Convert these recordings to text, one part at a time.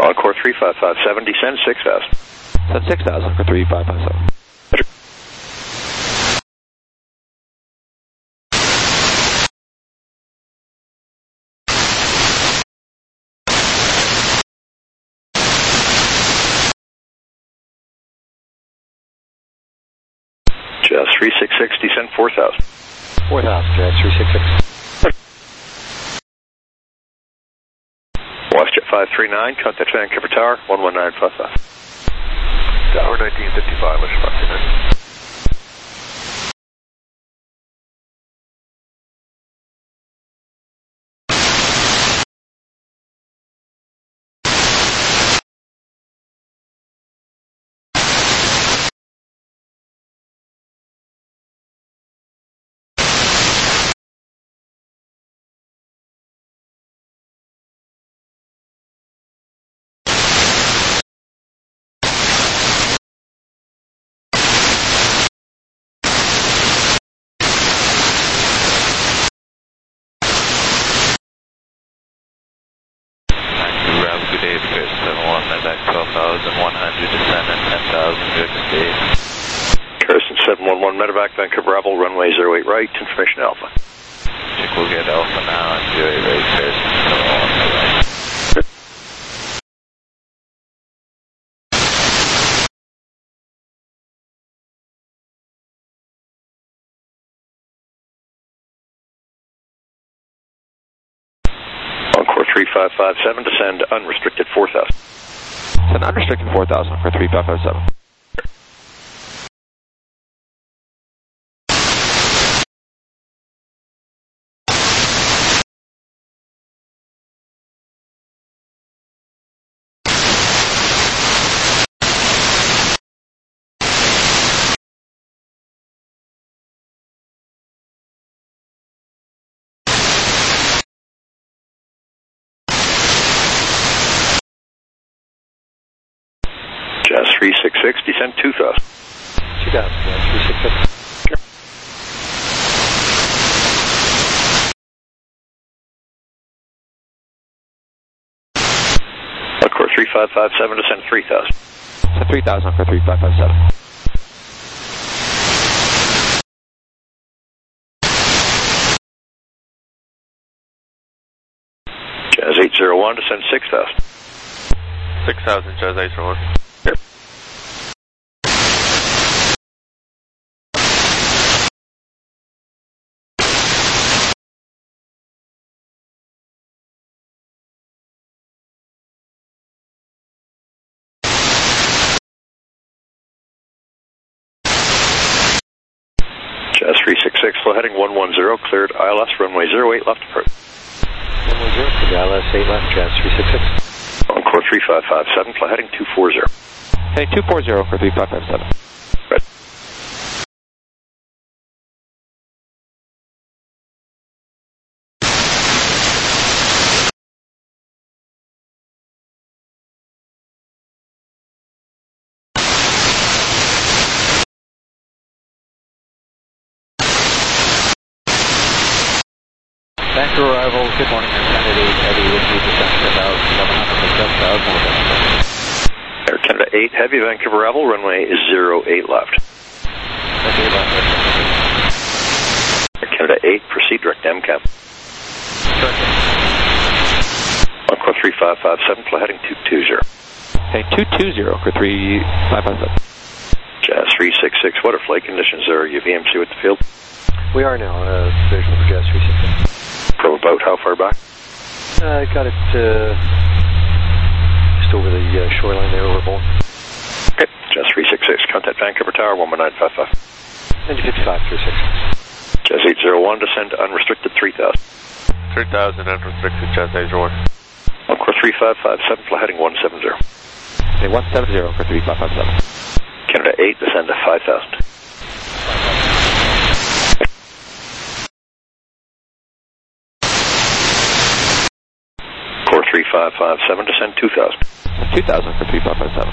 Encore 3557, descend 6,000. Descend 6,000 for 3557. Jazz 366, descend 4,000. 4,000, Jazz 366. WestJet 539, contact Vancouver Tower, 11955. Tower 1955, WestJet 539. Good day, Paris 71, Medevac 12,100, descend and 10,000, good day. Carson 711, Medevac, Vancouver Rebel, runway 08 right, information Alpha. Check, we'll get Alpha now and 08 right, Carson 711, Medevac. Encore 3557, descend unrestricted 4,000. Descend unrestricted 4,000 for 3557. Jazz 366, descend 2,000. 2,000, Jazz 366. Encore 3557, descend 3,000. Descend 3,000 for 3557. Jazz 801, descend 6,000. 6,000, Jazz 801. Yep. Jazz 366, flow heading 110, cleared ILS, runway 08 left approach. 110, cleared ILS 8 left, Jazz 366. Encore 3557, fly heading 240. Heading 240 for 3557. Right. Vancouver arrival, good morning, Air Canada 8 Heavy, wind speed descent about 7,000, Air Canada 8 Heavy, Vancouver Rebel, runway 08 left. Air Canada 8, proceed direct MCAP. Encore 3557, fly heading 220. Heading 220 for 3557. Jazz 366, what are flight conditions there? Are you VMC with the field? We are now, visual for Jazz 366. From about how far back? I got it just over the shoreline there over Bourne. Okay, Jazz 366, contact Vancouver Tower, 11955. 9055, 366. Jazz 801, descend unrestricted 3,000. 3,000, unrestricted, Jazz 801. Encore 3557, fly heading 170. Heading 170 for 3557. Canada 8, descend to 5,000. Core 3557, descend 2,000. 2,000 for 3557.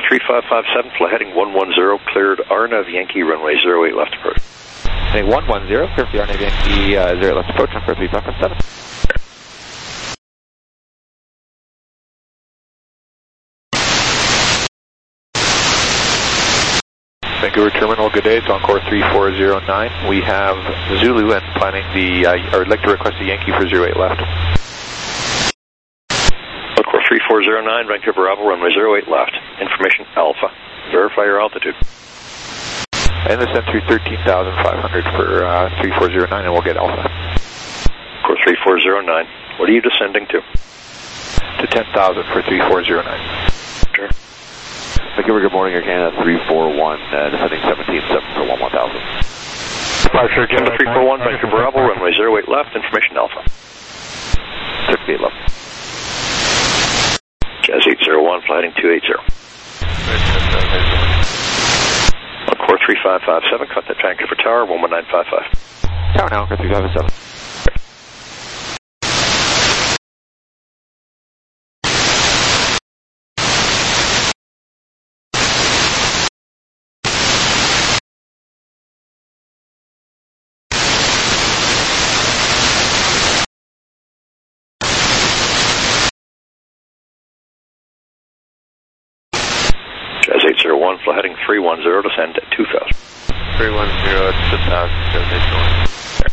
3557, fly heading 110, cleared Arnav Yankee, runway 08 left approach. Heading 110, clear for the Arnav Yankee, 08 left approach on 3557. Vancouver Terminal, good day. It's Encore 3409. We have Zulu and planning or I'd like to request a Yankee for 08 left. Encore 3409, Vancouver Bravo, runway 08 left. Information Alpha. Verify your altitude. And descend through 13,500 for 3409 and we'll get Alpha. Encore 3409, what are you descending to? To 10,000 for 3409. Sure. Vancouver, good morning, Air Canada 341, descending 17.7 for 11,000. Departure, Canada 341, Vancouver Bravo, runway 08 left, information Alpha. 38 left. Jazz 801, fly heading 280. Encore 3557, contact Vancouver Tower, 11955. Tower now, 3557. Jazz 801, fly heading 310, descend at 2000. 310 to 2000, Jazz 801.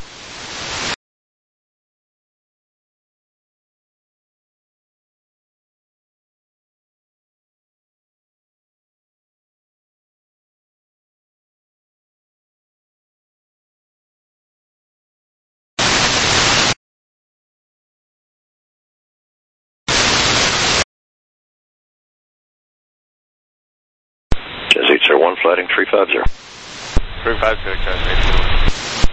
Jazz 801, fly heading 350. 350, Jazz 801.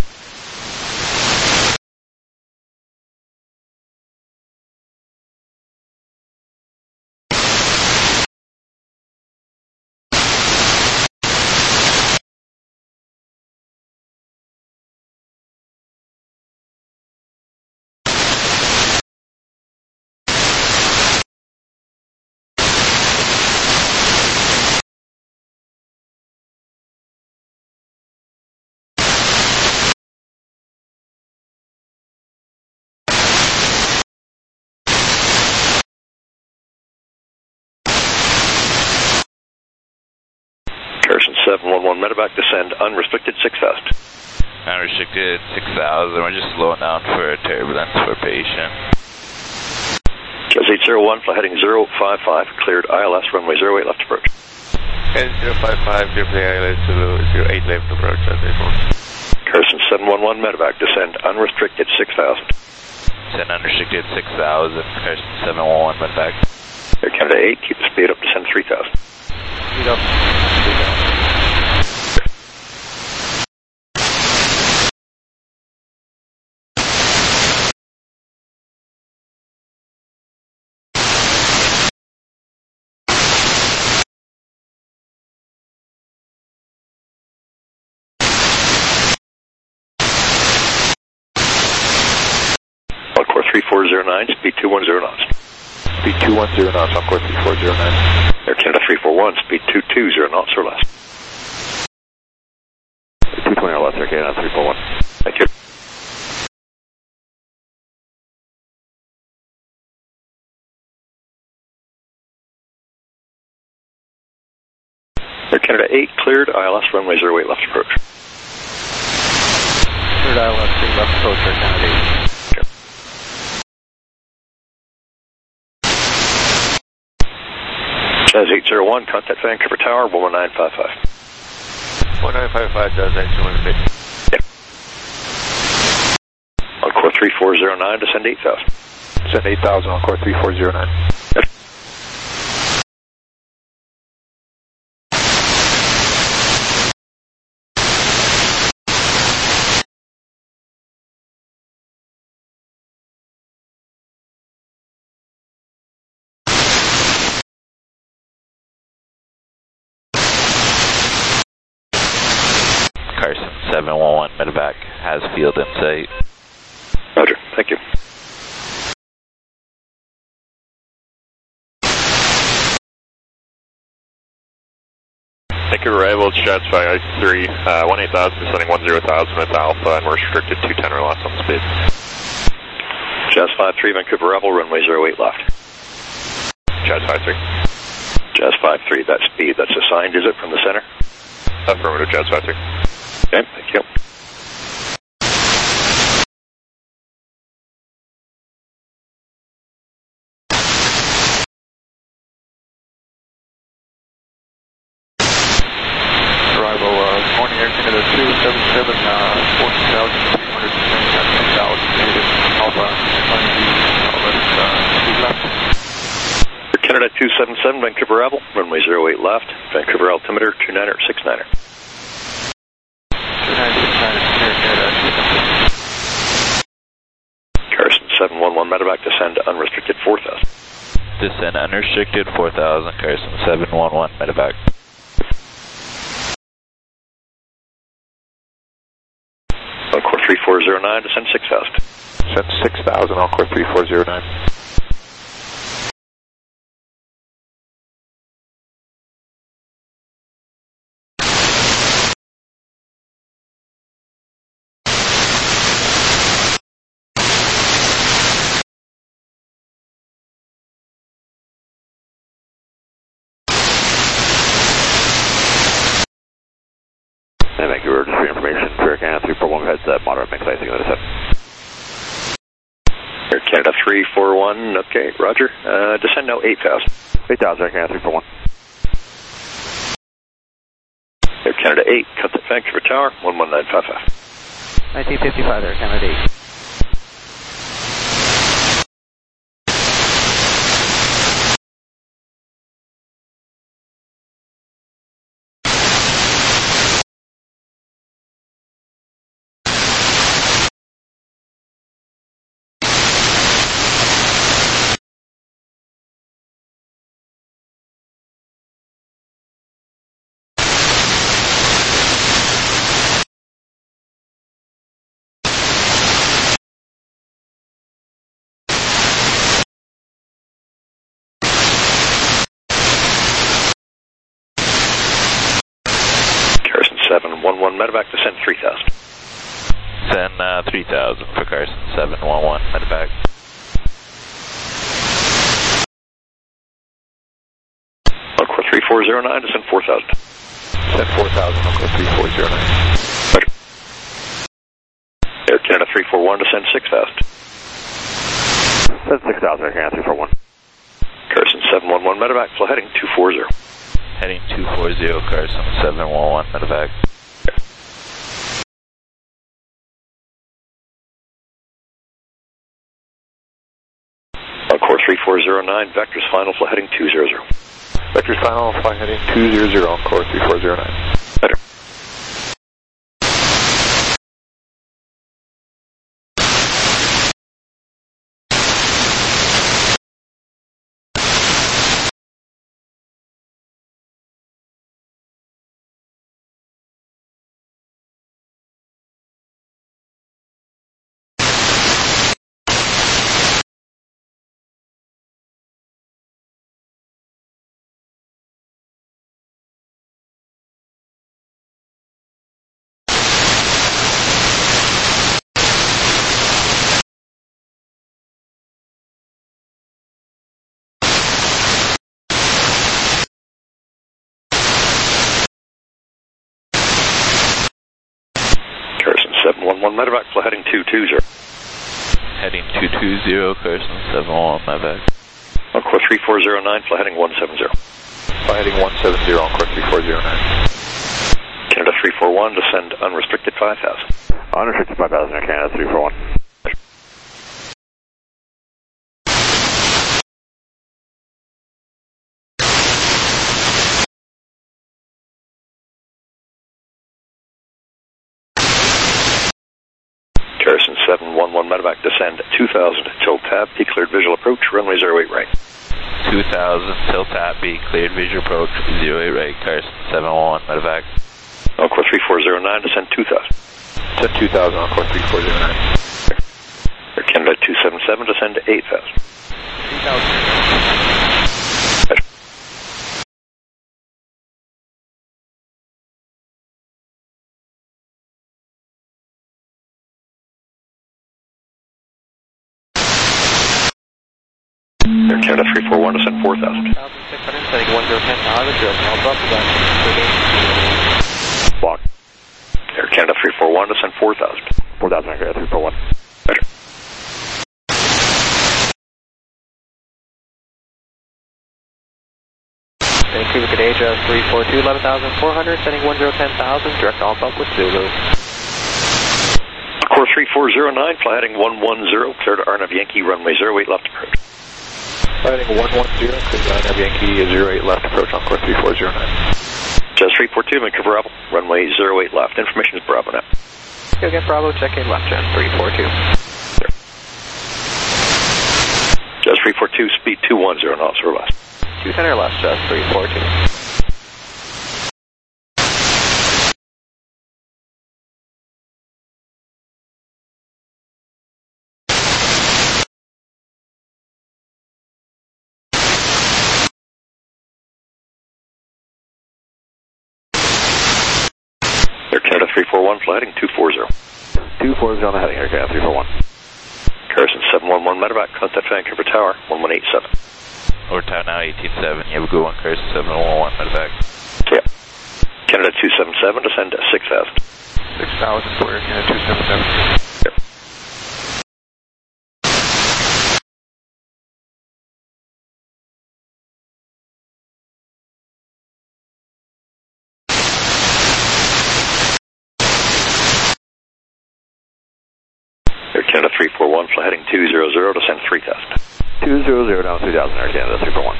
Carson 711, medevac, descend unrestricted 6000. Unrestricted 6,000. We're just slowing down for turbulence for patient. Jazz 801, fly heading 055, cleared ILS, runway 08 left approach. And 055, clear for the ILS to 08 left approach, Jazz 801. Carson 711, medevac, descend unrestricted 6000. Send unrestricted 6,000, Carson 711, went back. Air Canada 8, keep the speed up, descend 3000. Speed up. Encore 3409, speed 210 knots. Speed 210 knots, Encore 3409. Air Canada 341, speed 220 knots or less. 220 or less, Air Canada 341. Thank you. Air Canada 8, cleared ILS, runway 08 left approach. Cleared ILS, 3 left approach, Air Canada 8. Jazz 801, contact Vancouver Tower, 11955. 1955, Jazz 801, bit. Encore 3409, descend 8000. Send 8,000, Encore 3409. Yep. Carson 711, medevac, has field in sight. Roger, thank you. Thank you, arrival, Jets 5-3, 18,000, descending 10,000 with Alpha, and we're restricted 210 or less on speed. Jets 5-3, Vancouver Rebel, runway 08 left. Jets 5-3. Jets 5-3, that speed, that's assigned, is it, from the center? Affirmative, Jets 5-3. Okay, thank you. Arrival, morning Air Canada 277, 14,300 descending at 10,000 native Alpha, speed left. Air Canada 277, Vancouver Rebel, runway 08 left, Vancouver altimeter 29er, 69er. 2969, Air Canada 277. Carson 711, medevac, descend unrestricted 4,000. Descend unrestricted 4,000, Carson 711, medevac. Encore 3409, descend 6,000. Send 6,000, Encore 3409. And Vancouver, just for your information, for Air Canada 341, we've had moderate mix icing on the descent. Air Canada 341, okay, roger. Descend now 8,000. 8,000, Air Canada 341. Air Canada 8, cut the Vancouver Tower, 11955. 1955, Air Canada 8. Carson 711, medevac, descend 3,000. Send 3,000 for Carson 711, medevac. Encore 3409, descend 4,000. Send 4,000, Encore 3409. Roger. Air Canada 341, descend 6,000. Send 6,000, Air Canada 341. Carson 711, medevac, flow heading 240. Heading 240, Carson 711, medevac. Encore 3409, vectors final, flow heading 200. Vectors final, flying heading 200, Encore 3409. Better. Carson 711, medevac, flow heading 220. Heading 220, Carson 711, medevac. Encore 3409, flow heading 170. Fly heading 170, Encore 3409. Canada 341, descend unrestricted 5,000. Unrestricted 5,000, Air Canada 341. Carson 711, medevac, descend 2,000, tilt tab, be cleared visual approach, runway 08 right. 2,000, tilt tap B, cleared visual approach, 08 right, Carson 711, medevac. Encore 3409, descend 2,000. Send 2,000, Encore 3409. Air Canada 277, descend 8,000. 3,000. Air Canada 341, descend 4,000. 1,600, setting 10,000, direct Alpha, back to Block. Air Canada 341, descend 4,000. 4,000, Air Canada 341. Roger. Vancouver Grenade, 342, 11,400, setting 10,000, direct Alpha with Zulu. Core 3409, fly heading 110, clear to RNAV Yankee, runway 08 left approach. Heading 110, clear to RNAV Yankee, 08 left approach on course 3409. Jazz 342, Vancouver Rebel, runway 08 left. Information is Bravo now. You'll get Bravo, check in left, Jazz 342. Jazz 342, speed 210 knots or less. 210 or less, Jazz 342. Air Canada 341, fly heading 240. 240 on the heading, Air Canada 341. Carson 711, medevac, contact Vancouver Tower, 1187. Over tower now, 18.7. You have a good one, Carson 711, medevac. Yeah. Canada 277, descend to 6,000. 6,000 for Air Canada 277. Yep. Air Canada 341, fly heading 200, descend 3,000. 200 down 3,000, Air Canada 341.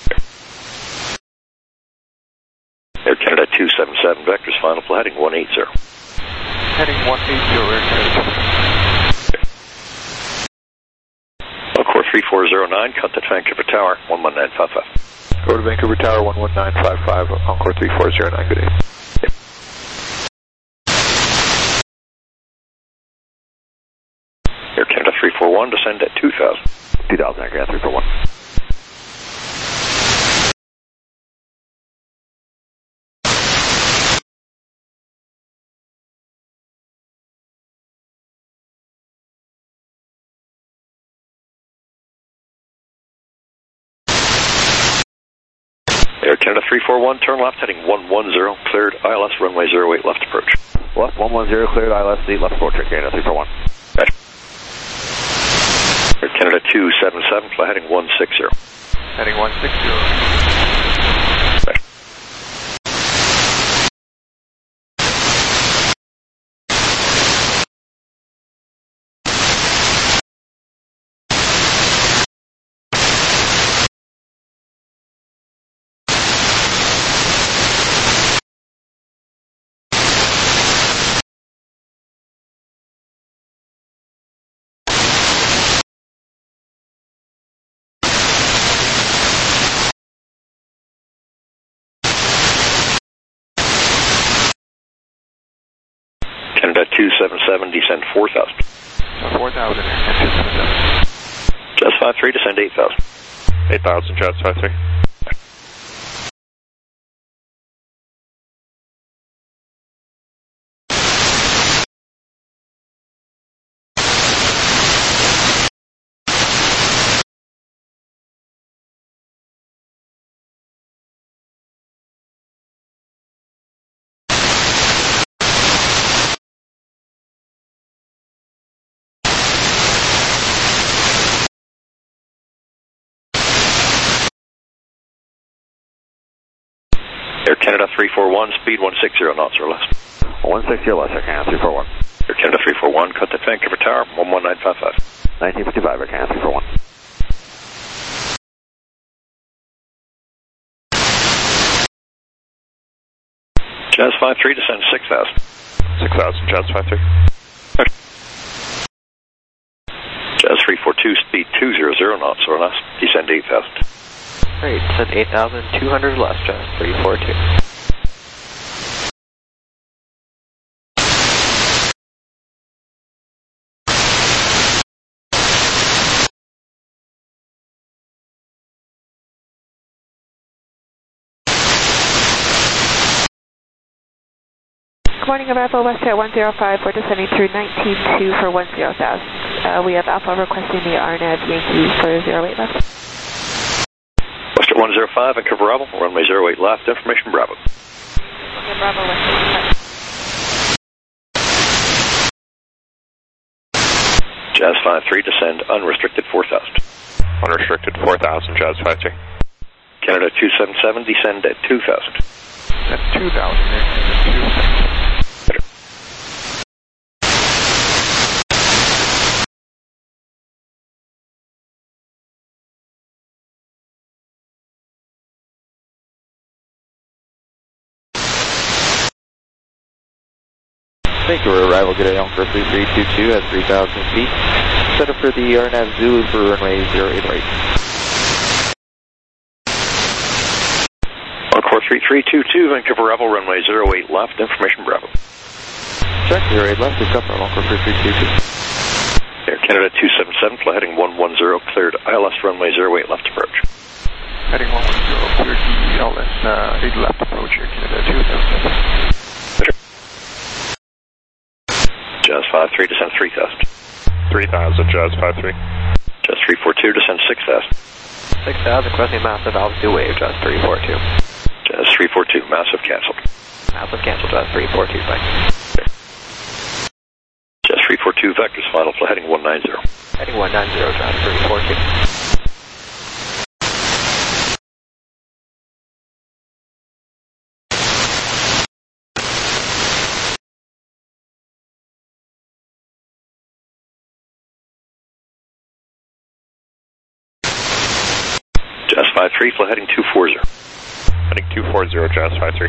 Air Canada 277, vectors final, fly heading 180. Heading 180, Air Canada 277. On core 3409, contact Vancouver Tower, 11955. Go to Vancouver Tower, 11955, Encore 3409, good day. Air Canada 341, descend at 2,000. 2,000, Air Canada 341. Air Canada 341, turn left, heading 110, cleared ILS runway 08 left approach. Left 110, cleared ILS, left approach, Air Canada 341. Roger. Air Canada 277, fly heading 160. Heading 160. Roger. Canada 277, descend 4,000. 4,000, Air Canada 277. Jazz 53, descend 8,000. 8,000, Jazz 53. Air Canada 341, speed 160 knots or less. 160 or less, Air Canada 341. Air Canada 341, contact Vancouver Tower, 11955. 1955, Air Canada 341. Jazz 53, descend 6,000. 6,000, Jazz 53. Jazz 342, speed 200 knots or less, descend 8,000. Great, send 8,200 less, Jazz 342. Good morning, Arrival Westjet 105. We're descending through 19.2 for 10,000. We have Alpha requesting the RNAV Yankee for 08 left. 105, Vancouver Rebel, runway 08 left, information Bravo. Okay, Bravo, West 85. Jazz 53, descend unrestricted 4,000. Unrestricted 4,000, Jazz 53. Canada 277, descend at 2,000. At 2,000, Air Canada 277. Vancouver arrival, good day, Encore 3322 at 3,000 feet. Set up for the RNAV Zulu for runway 08 right. Encore 3322, Vancouver Rebel, runway 08 left, information Bravo. Check, 08 left, is up on Encore 3322. Air Canada 277, fly heading 110, cleared ILS runway 08 left approach. Heading 110, cleared ILS 8 left approach, Air Canada 277. Jazz 53, descend 3,000. 3,000, Jazz 53. Jazz 342, descend 6,000. 6,000, crossing massive altitude wave, Jazz 342. Jazz 342, massive canceled. Massive cancel, Jazz 342, bye. Jazz 342, vectors final, fly heading 190. Heading 190, Jazz 342. Jazz 53, fly heading 240. Heading 240, Jazz 53.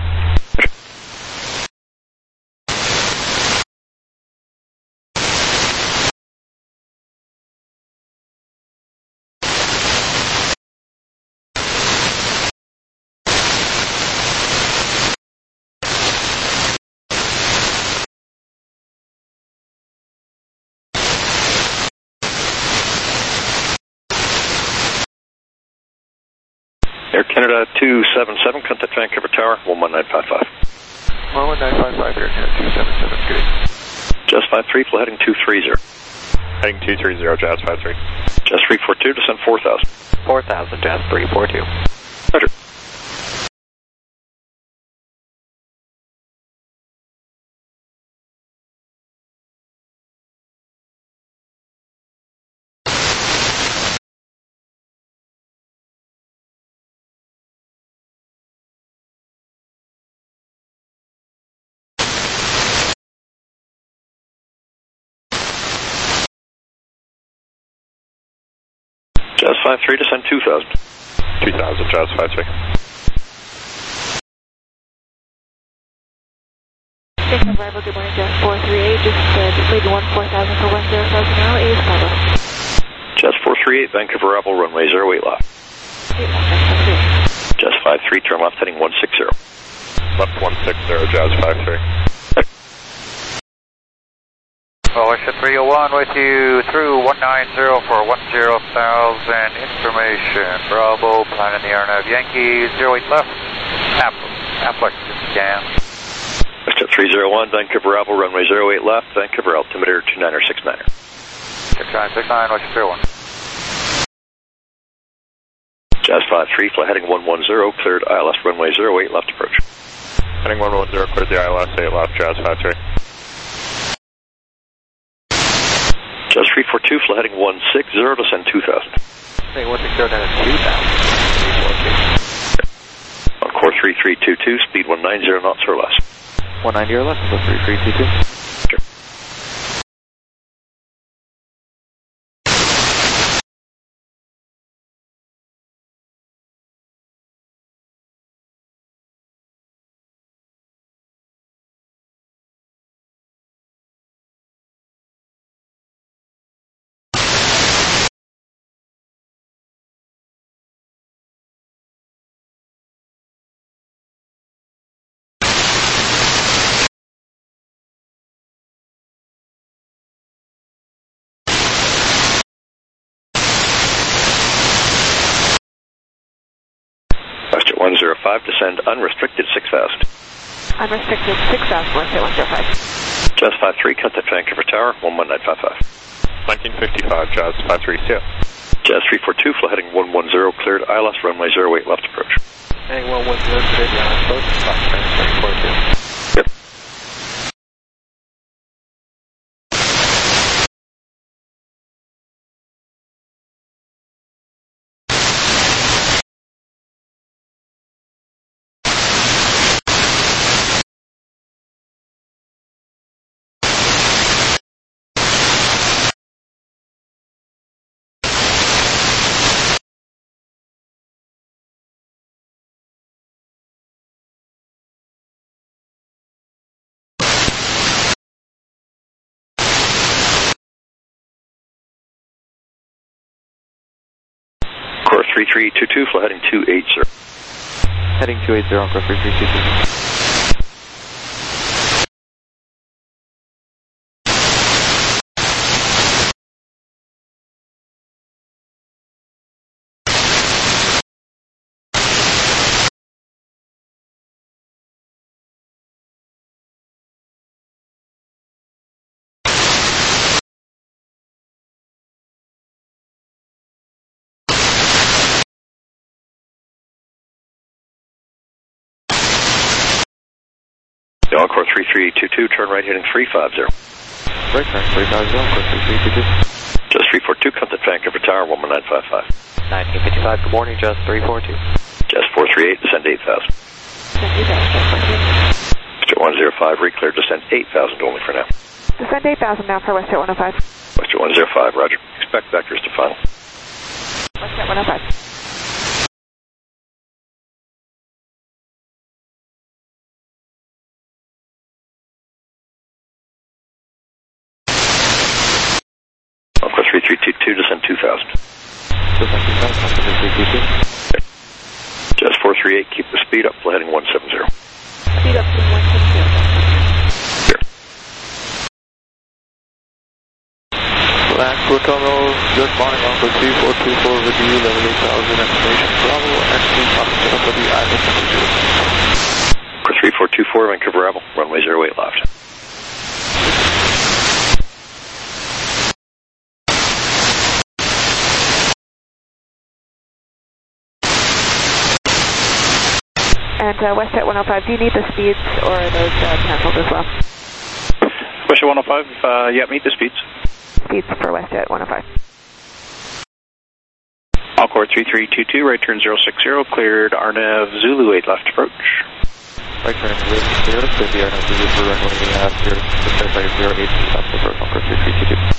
Air Canada 277, contact Vancouver Tower, 11955. 11955, Air Canada 277, good. Jazz 53, fly heading 230. Heading 230, Jazz 53. Jazz 342, descend 4,000. 4,000, Jazz 342. Roger. Jazz 53, descend 2,000. 2,000, Jazz 53. Thank you, arrival, good morning, Jazz 438, just leaving 14,000 for 10,000 now, is Bravo. Jazz 438, Vancouver Rebel, runway 08 left. Jazz 53, turn left, heading 160. Left 160, Jazz 53. Ocean 301 with you through 190 for 10,000 information. Bravo, planning the RNAV Yankee, 08 left, Affleck, scan. Westjet 301, Vancouver Rebel, runway 08 left, Vancouver altimeter 2969. 6969, Ocean 301. Jazz 53, fly heading 110, cleared ILS runway 08 left approach. Heading 110, cleared the ILS 8 left, Jazz 53. Jazz 342, fly heading 160, descend 2,000. Heading 160 down at 2,000. Encore 3322, speed 190 knots or less. 190 or less, until 3322. Sure. Westjet 105, descend unrestricted 6,000. Unrestricted 6,000, Westjet 105. Jazz 53, contact Vancouver Tower, 11955. 1955, Jazz 53, see ya. Jazz 342, fly heading 110, cleared ILS, runway 08 left approach. Heading 110, cleared the ILS approach, Foxtrot 742. Yep. Core 3322, fly heading 280. Heading 280 on course 3322. Encore 3322, turn right heading 350. Right turn 350 on course 3322. Just 342, contact Vancouver Tower 11955. 1955, good morning, Just 342. Just 438, descend 8,000. Westjet 105, reclear, descend 8,000 only for now. Descend 8,000 now for Westjet 105. Westjet 105, roger. Expect vectors to final. Westjet 105. Encore 3322, descend 2,000. Descend 2,000 on course 3322. Just 438, keep the speed up, fly heading 170. Speed up to 170. Here. Blackwood Terminal, good morning, Uncle 3424 with you, level 8000, information Bravo, XT, contact up with the ILS temperature. Core 3424, Vancouver Rebel, runway 08 left. And Westjet 105, do you need the speeds or are those cancelled as well? Westjet 105, yeah, meet the speeds. Speeds for Westjet 105. Encore 3322, right turn 060, cleared RNAV Zulu 8 left approach. Right turn 060, cleared the RNAV Zulu for runway 0, certified 08 left approach on course 3322.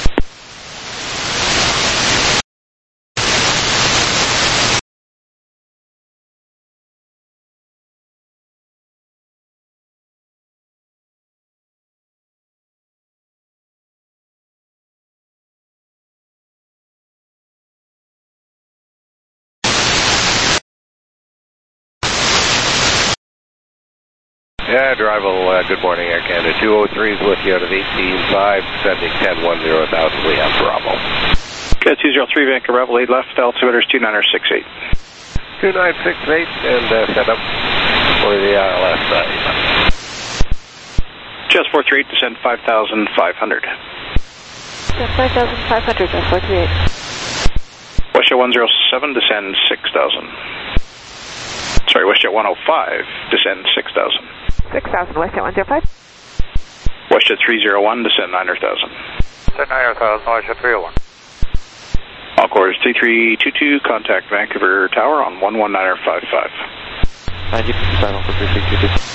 Yeah, Drival, good morning, Air Canada. 203 is with you out of 18.5, sending 1010,000, we have Bravo. Okay, 203, Vancouver Rebel 8 left, altimeter is 2968. 2968, and set up for the ILS side. Just 438, descend 5,500. Descend 5,500, that's 438. Westjet 107, descend 6,000. Sorry, Westjet 105, descend 6,000. 6,000, Westjet 105. Westjet 301, descend 900,000. Descend 900,000, Westjet 301. Encore is 3322, contact Vancouver Tower on 11955. 9055 on course 3322.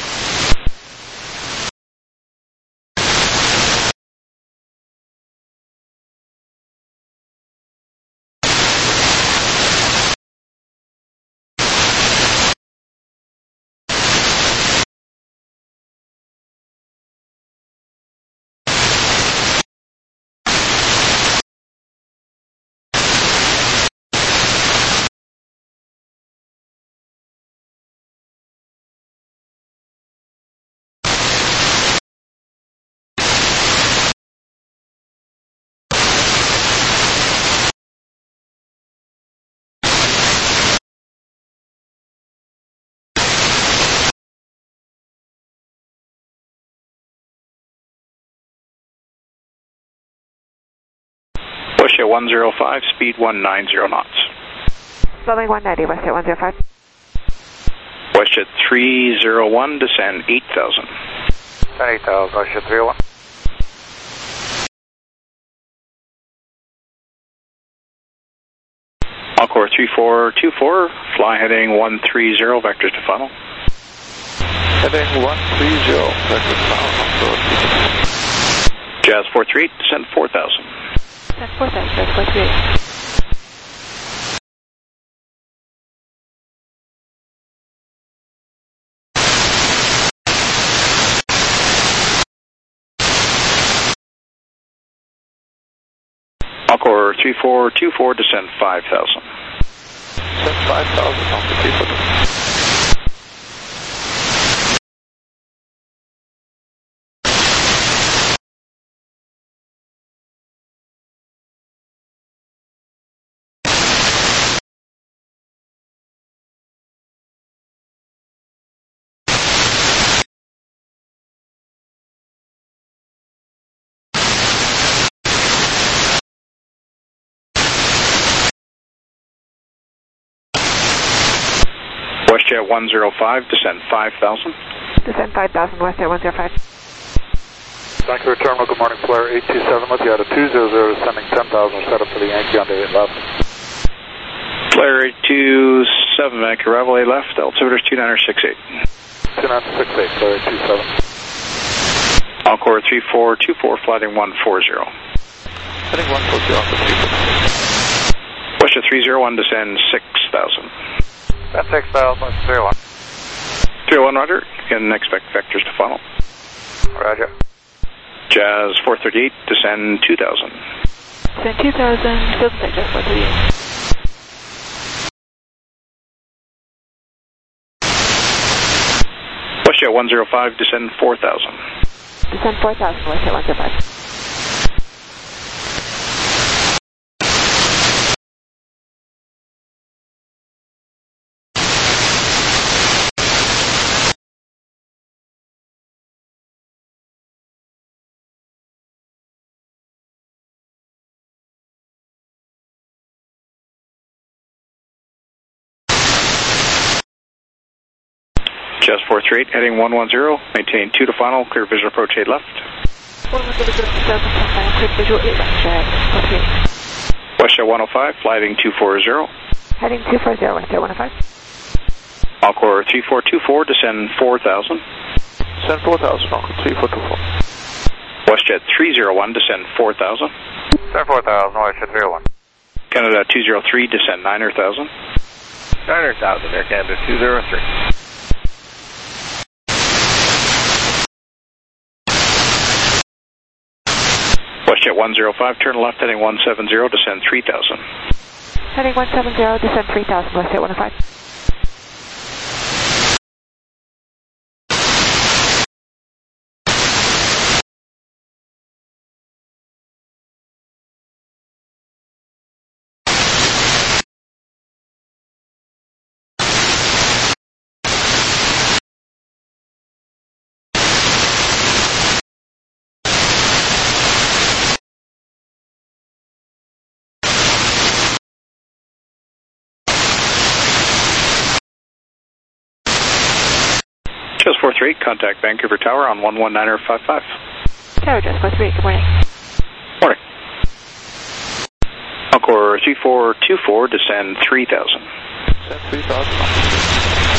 WestJet 105, speed 190 knots. Boeing 190, WestJet 105. WestJet 301, descend 8,000. 8,000, WestJet 301. Encore 3424, fly heading 130, vectors to final. Heading 130, vectors to final. Jazz 438, descend 4,000. Descend 4,000, Jazz 438. Encore 3424, descend 5,000. Descend 5,000 on the 342. WestJet 105, descend 5,000. Descend 5,000, WestJet 105. Vancouver Terminal, good morning, Flare 827, let's out of 200, descending 10,000, set up for the Yankee on the 8 left. Flare 827, Vancouver Rebel, 8 left, altimeter 2968. 2968, Flare 827. Encore 3424, flighting 140. Heading 140 on the 342. WestJet 301, descend 6,000. Descend 6,000, WestJet 301. 301, roger, you can expect vectors to funnel. Roger. Jazz 438, descend 2,000. Descend 2,000, still descend Jazz 438. WestJet 105, descend 4,000. Descend 4,000, WestJet 105. Jazz 438, heading 110, maintain 2 to final, clear visual approach 8 left. 110, clear visual 8 left, Jazz 438. WestJet 105, flighting 240. Heading 240, WestJet 105. Encore 3424, descend 4,000. Descend 4,000, Encore 3424. WestJet 301, descend 4,000. Descend 4,000, WestJet 301. Canada 203, descend 9,000. 9,000, Air Canada 203. WestJet 105, turn left, heading 170, descend 3,000. Heading 170, descend 3,000, WestJet 105. Jazz 438, contact Vancouver Tower on 119.55. Tower, Jazz 438, good morning. Morning. Encore 3424, descend 3,000. Descend 3,000.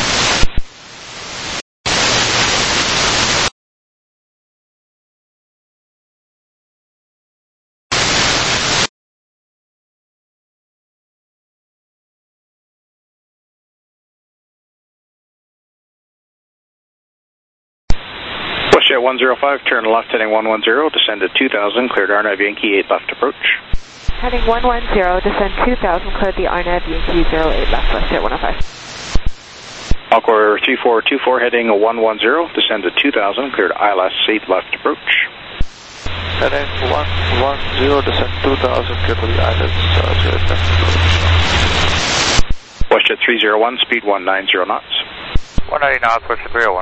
WestJet 105, turn left, heading 110, descend to 2,000, cleared Arnav Yankee 8 left approach. Heading 110, descend 2,000, cleared the Arnav Yankee 08 left, WestJet 105. Encore 3424, heading 110, descend to 2,000, cleared ILS 8 left approach. Heading 110, descend 2,000, cleared the ILS 8 left approach. WestJet 301, speed 190 knots. 190 knots, WestJet 301.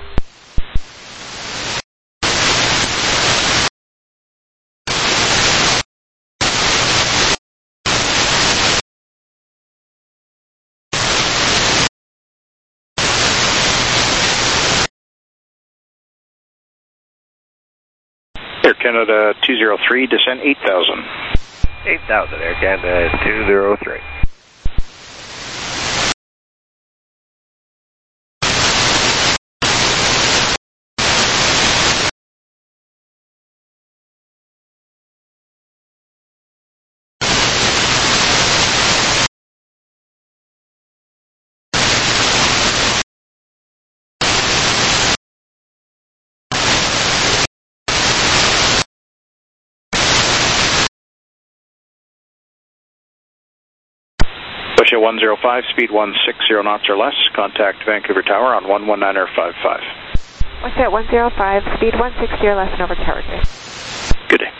Air Canada 203, descend 8,000. 8,000, Air Canada 203. Busha 105, speed 160 knots or less. Contact Vancouver Tower on 119.55. Busha 105, speed 160 or less, and over Tower 3. Good day.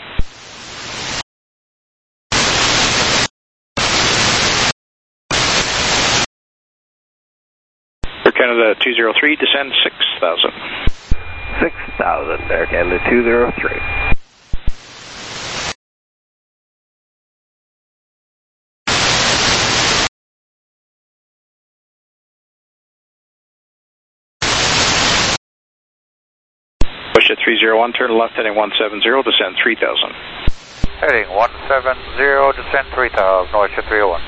Air Canada 203, descend 6,000. 6,000, Air Canada 203. Busha 301, turn left heading 170, descend 3,000. Heading 170, descend 3,000, Busha 301.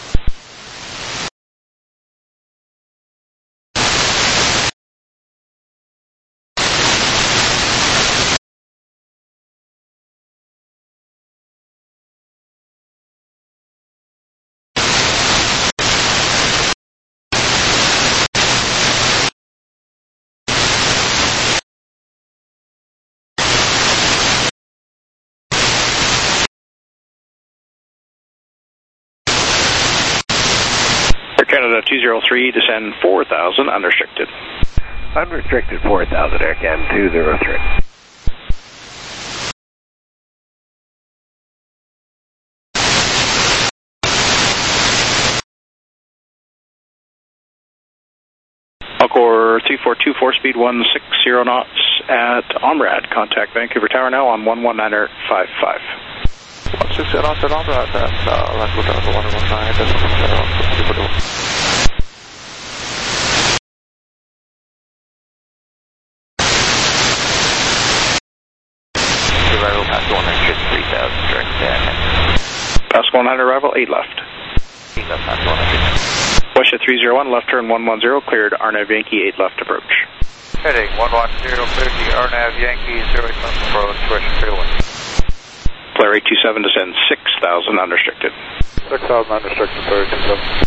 Canada 203, descend 4,000, unrestricted. Unrestricted 4,000, Air Canada 203. Encore 3424, speed 160 knots at Omrad. Contact Vancouver Tower now on 119.55. 160 knots at Omrad at Vancouver Tower 119.55. Arrival past 100, 3,000, direct Past 100 arrival, 8 left. 8 left past 100. Busha 301, left turn 110, cleared Arnav Yankee 8 left approach. Heading 110, cleared the Arnav Yankee 08 left approach, Busha 301. Flare 827, descend 6,000, unrestricted. 6,000 unrestricted, Flare 827.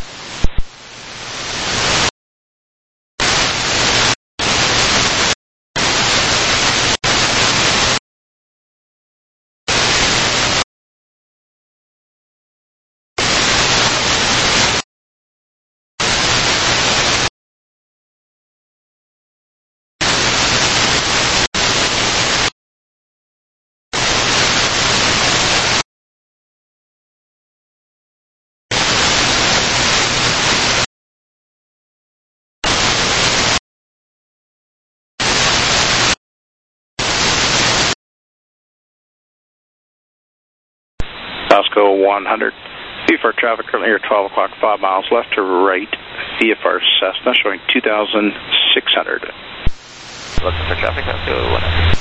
Pasco 100. VFR traffic currently here 12 o'clock, 5 miles left to right. VFR Cessna showing 2,600. Looking for traffic, Pasco 100.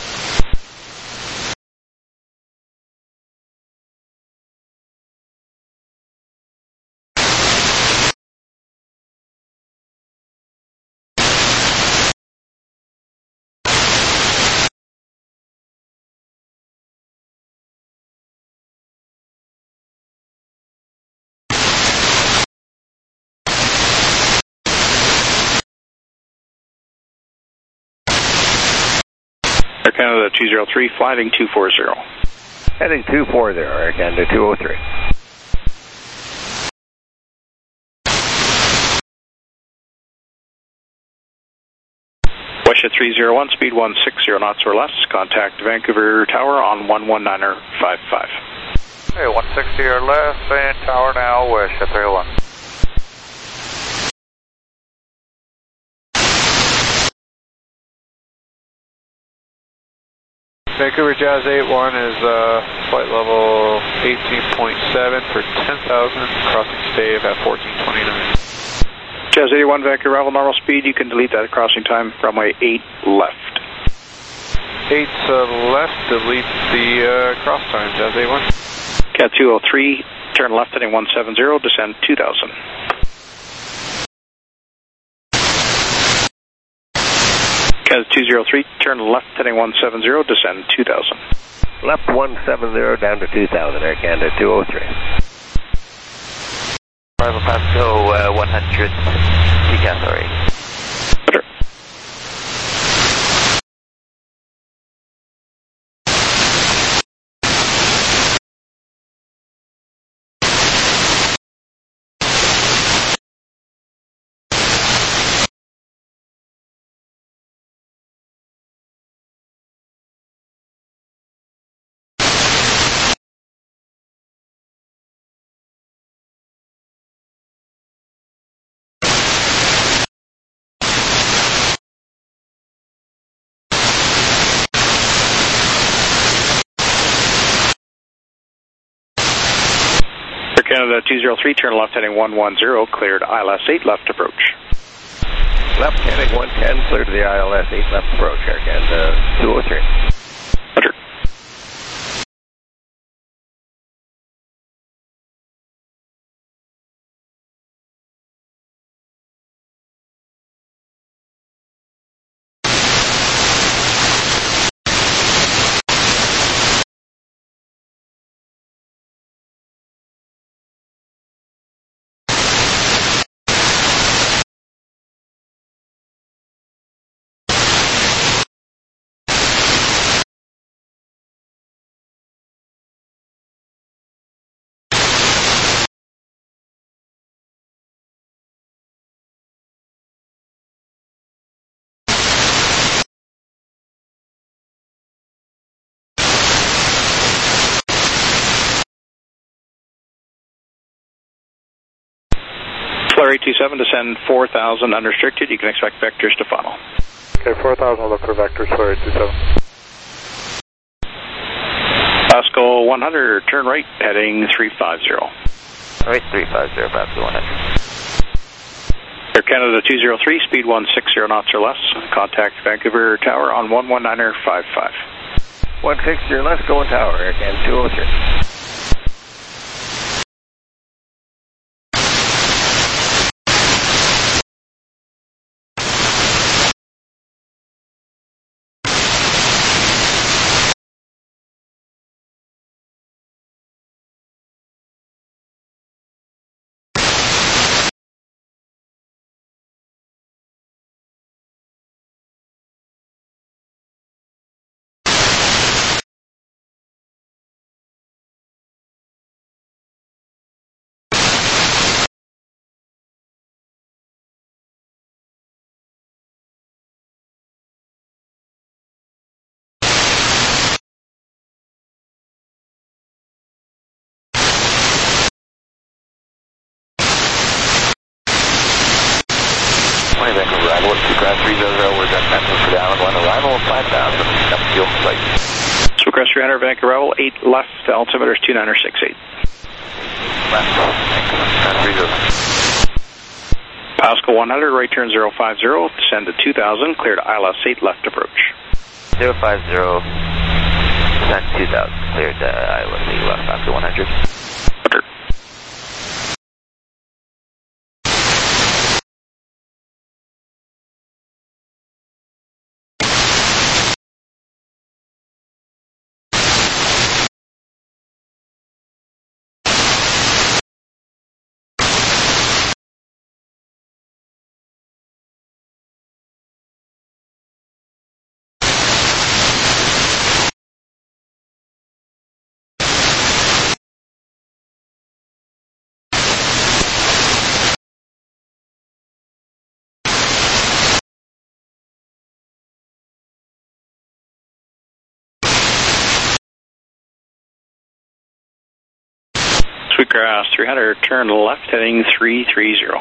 Air Canada 203, flying 240. Heading 240, Air Canada 203. Busha 301, speed 160 knots or less. Contact Vancouver Tower on 119.55. Hey, 160 or less, and Tower now, Busha 301. Vancouver Jazz 81 is flight level 18.7 for 10,000, crossing stave at 1429. Jazz 81, Vancouver arrival, normal speed. You can delete that crossing time, runway 8 left. left, delete the cross time, Jazz 81. Cat 203, turn left heading 170, descend 2000. Cat 203, turn left heading 170, descend 2000. Left 170 down to 2000, Air Canada 203. Arrival Pasco 100, TCAS, sorry. Roger. Canada 203, turn left heading 110, cleared ILS 8, left approach. Left heading 110, clear to the ILS 8, left approach, Air Canada 203. Roger. Flare 827, descend 4000 unrestricted. You can expect vectors to funnel. Okay, 4000, look for vectors, Flare 827. Pascal 100, turn right, heading 350. Right, 350, Pascal 100. Air Canada 203, speed 160 knots or less. Contact Vancouver Tower on 119er55. 160 or less, going tower, Air Canada 203. Vancouver arrival at 2 Cross 300, we're done passing for the Island 1, arrival 5000, up fuel flight. Swiftcrest 300, Vancouver arrival, 8 left, altimeter is 2968. Left, Vancouver, 30. Pascal 100, right turn 050, descend to 2000, clear to ILS 8, left approach. 050, descend 2000, clear to ILS 8, left, Pascal 100. Roger. Sweetgrass 300, turn left heading 330.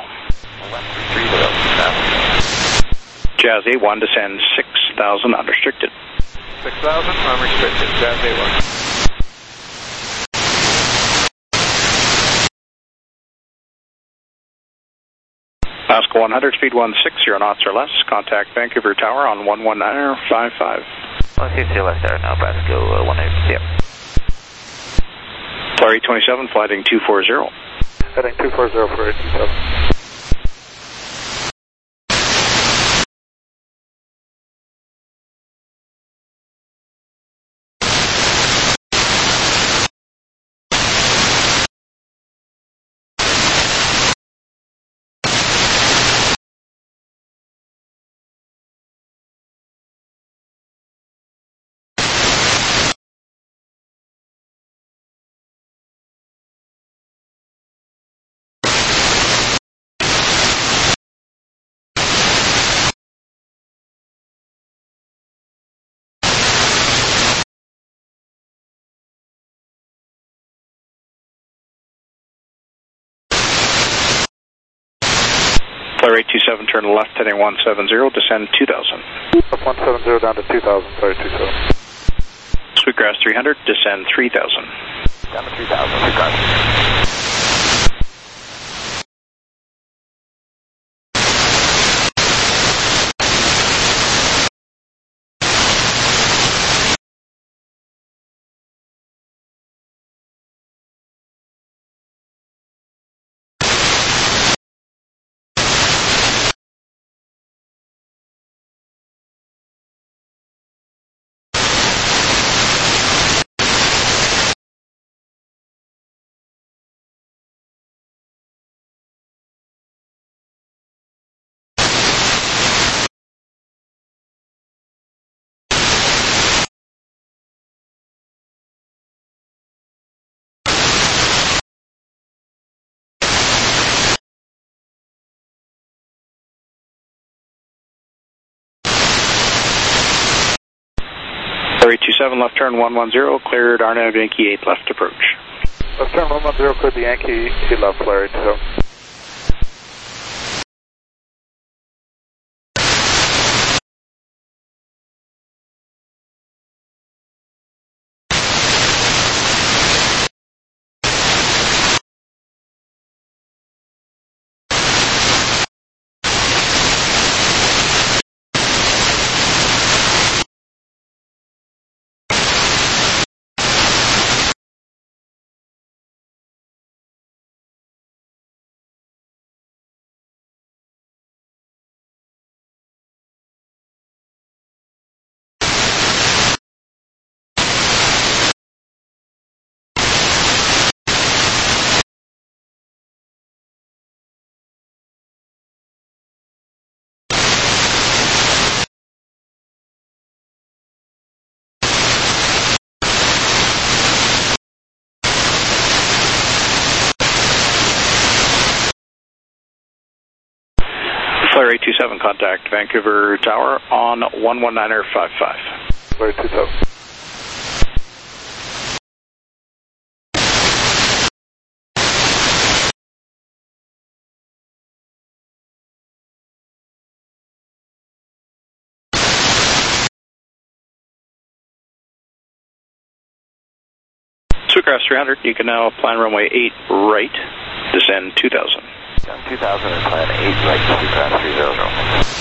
Jazz 81, descend 6000 unrestricted. 6000 unrestricted, Jazz 81. Pascal 100, speed 160 knots or less. Contact Vancouver Tower on 119er55. 160 left there now, Basco 18. Yep. Flyer 827, flighting 240. Heading 240 for 827. Flyer 827, turn left, heading 170, descend 2000. Up 170 down to 2000, Flyer 27. Sweetgrass 300, descend 3000. Down to 3000, Sweetgrass. Flyer 827, left turn 110, cleared Arnav Yankee 8 left approach. Left turn 110, cleared the Yankee 8 left, Flyer 827. Flyer 827, contact Vancouver Tower on 119.55. Flyer 827. Sweetgrass 300, you can now plan runway 8 right, descend 2000. Down 2000 and plan 8 right to Sweetgrass 300.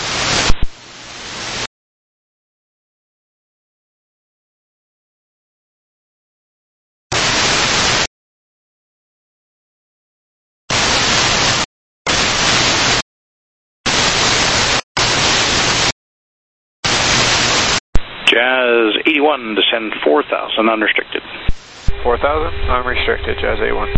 Jazz 81, descend 4000, unrestricted. 4000, unrestricted, Jazz 81.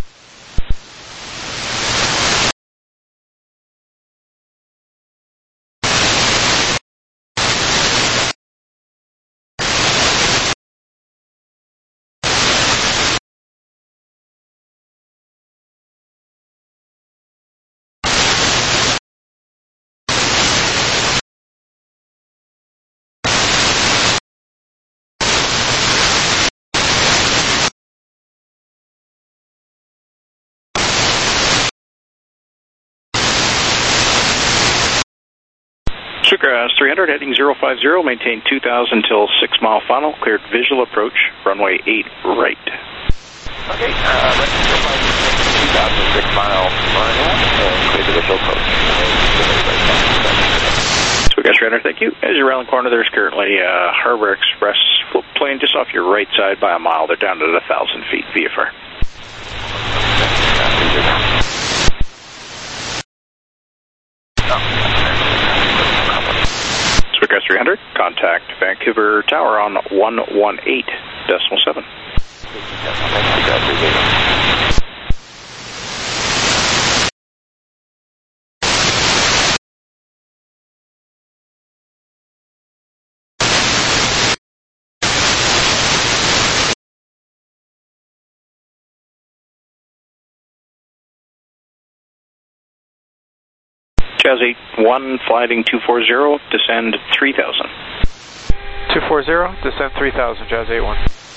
Sweetgrass 300, heading 050, maintain 2000 till 6 mile final, cleared visual approach, runway 8 right. Okay, let's go 2000, 6 mile, clear the visual approach. Gas Radar, thank you. As you're around the corner, there's currently a Harbor Express plane just off your right side by a mile. They're down at 1,000 feet, VFR. Swiftcast 300, contact Vancouver Tower on 118.7. Jazz 81, flighting 240, descend 3,000. 240, descend 3,000, Jazz 81.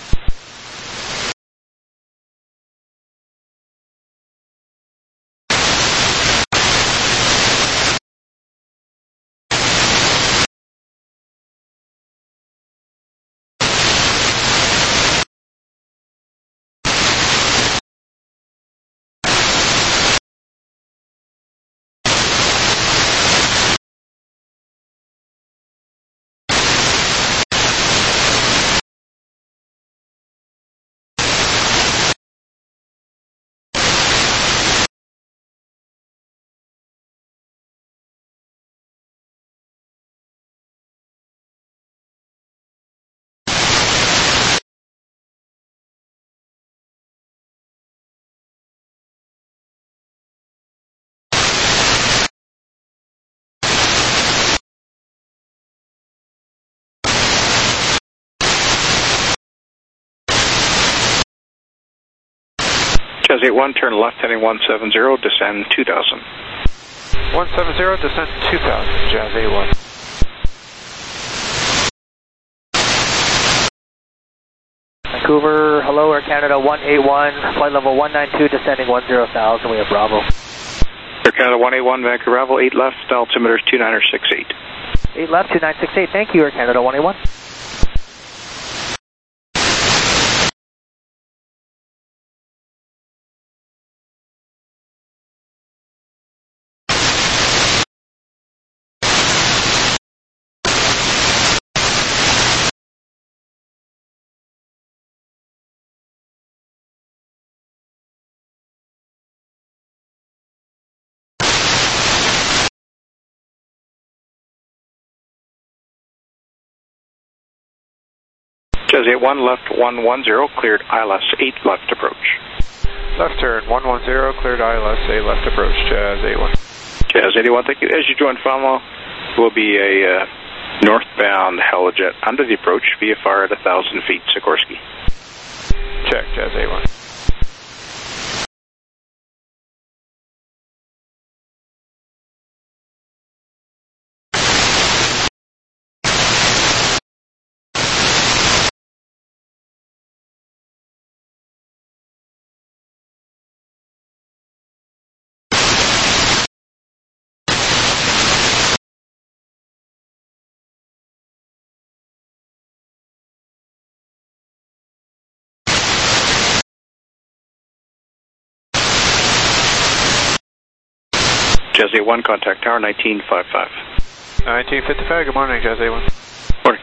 Jazz 81, turn left heading 170, descend 2,000. 170, descend 2,000, Jazz 81. Vancouver, hello, Air Canada 181, flight level 192, descending 10,000, we have Bravo. Air Canada 181, Vancouver Bravo, 8 left, altimeter 2968. 8 left, 2968, thank you, Air Canada 181. Jazz 81, left 110, cleared ILS 8 left approach. Left turn, 110, cleared ILS 8 left approach, Jazz 81. Jazz 81, thank you. As you join FOMO, will be a northbound helijet under the approach, VFR at 1,000 feet, Sikorsky. Check, Jazz 81. Jazz 81, contact tower 1955. 1955, good morning, Jazz 81. Morning.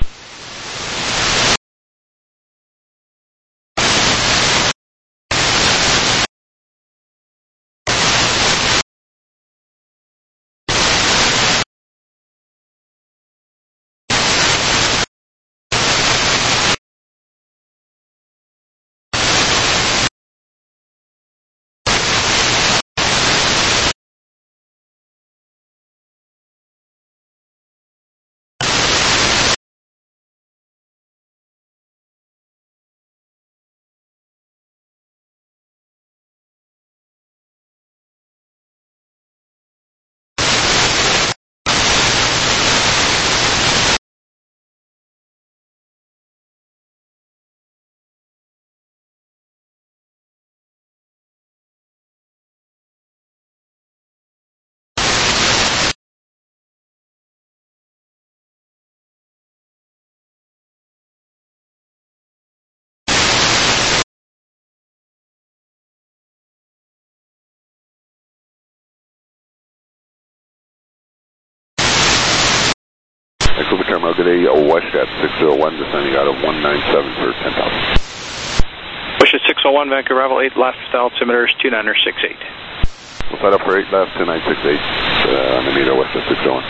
Terminal, good day, west at 601, descending out of 197 for 10,000. Wish at 601, Vancouver Rebel, 8 left, altimeter is 2968. We'll set up for 8 left, 2968, on the meter west at 601.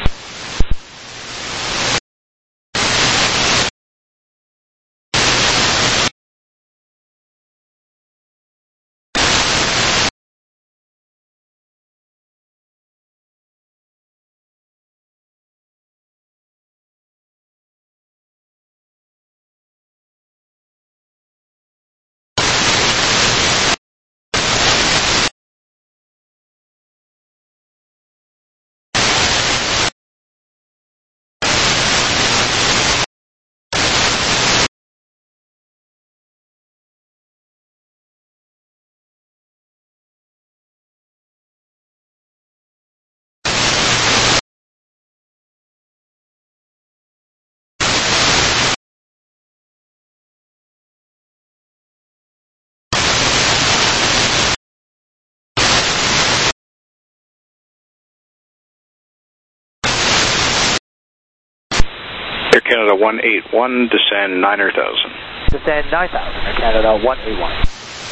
Air Canada 181, descend 9,000. Descend 9,000, Air Canada 181.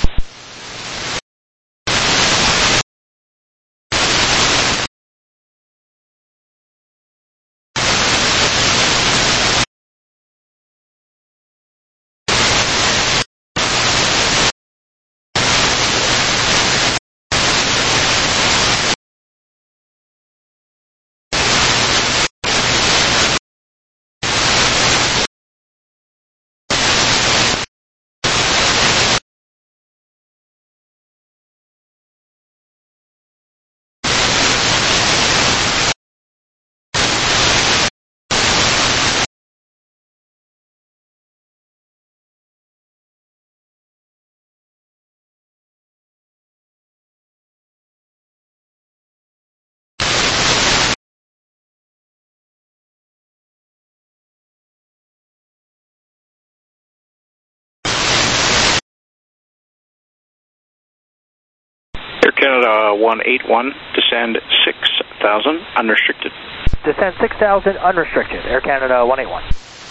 Air Canada 181, descend 6,000, unrestricted. Descend 6,000, unrestricted, Air Canada 181.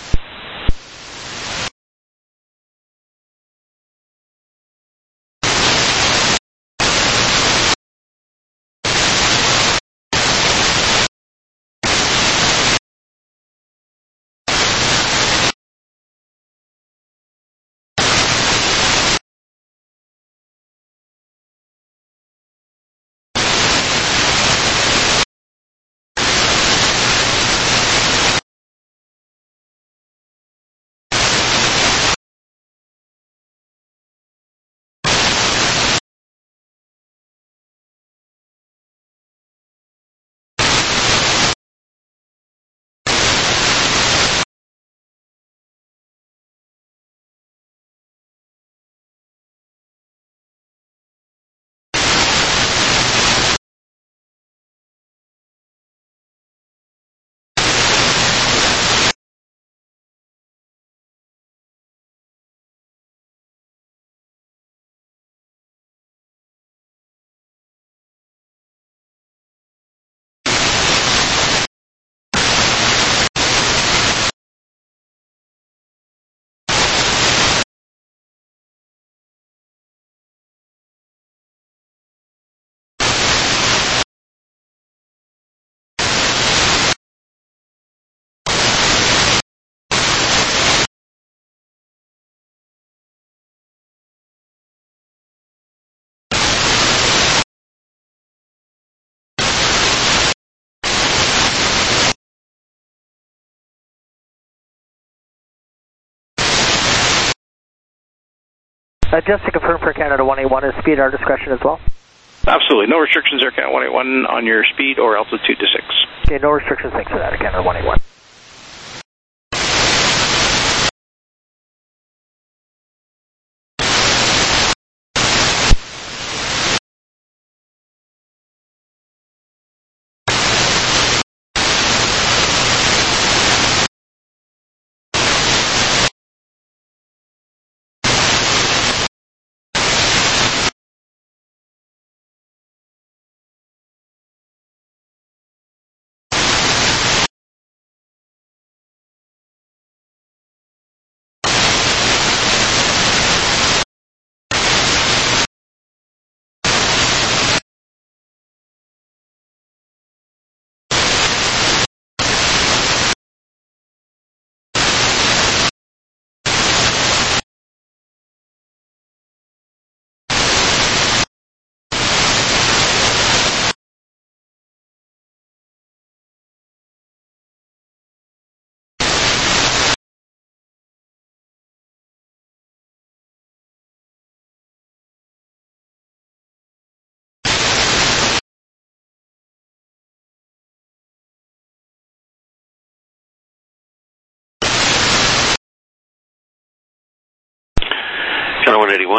Just to confirm for Canada 181, is speed our discretion as well? Absolutely. No restrictions, Air Canada 181, on your speed or altitude to 6. Okay, no restrictions, thanks for that, Air Canada 181.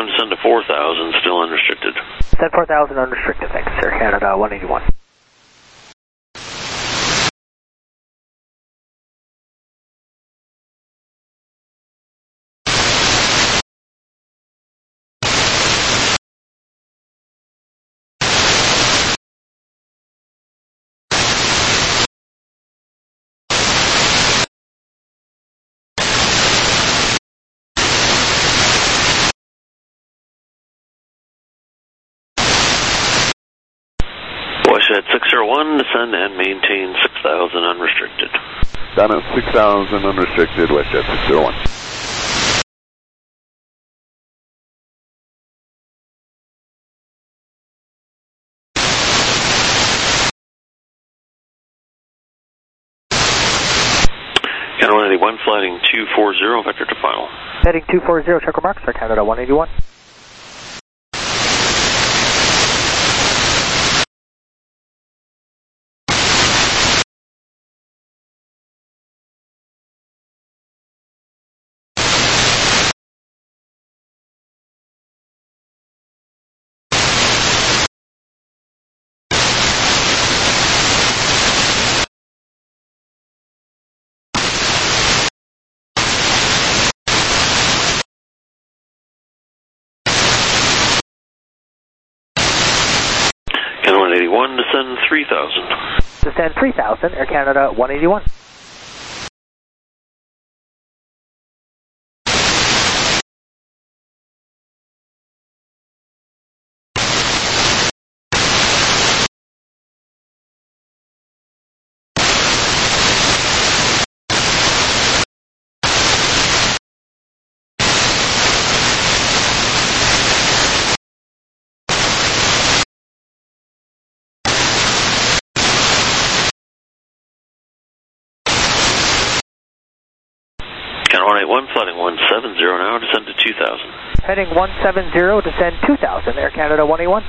181, descend to 4,000, still unrestricted. Descend 4,000 unrestricted, thanks, Air Canada 181. WestJet 601, descend and maintain 6,000 unrestricted. Down at 6,000 unrestricted, WestJet 601. Canada 181, flighting 240, vector to final. Heading 240, check remarks, Air Canada 181. Canada 181, descend 3,000. Descend 3,000, Air Canada 181. Canada 181, flighting 170 now, descend to 2,000. Heading 170, descend 2,000, Air Canada 181.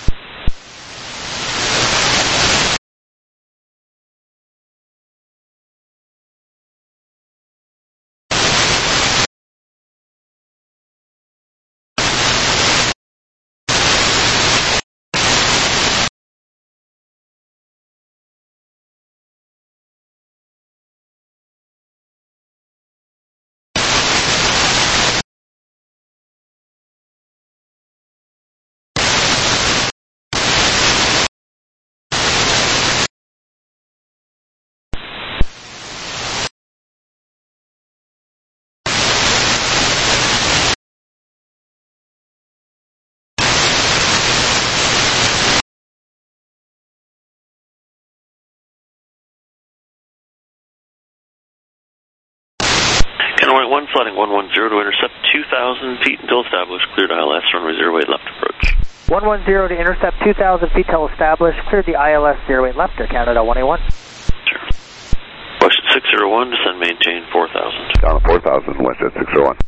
Canada 181, flighting 110 to intercept 2,000 feet until established, cleared ILS, runway 08 left approach. 110 to intercept 2,000 feet till established, cleared the ILS 08 left, Air Canada 181. Sure. WestJet 601, descend maintain 4,000. Down at 4,000, WestJet 601.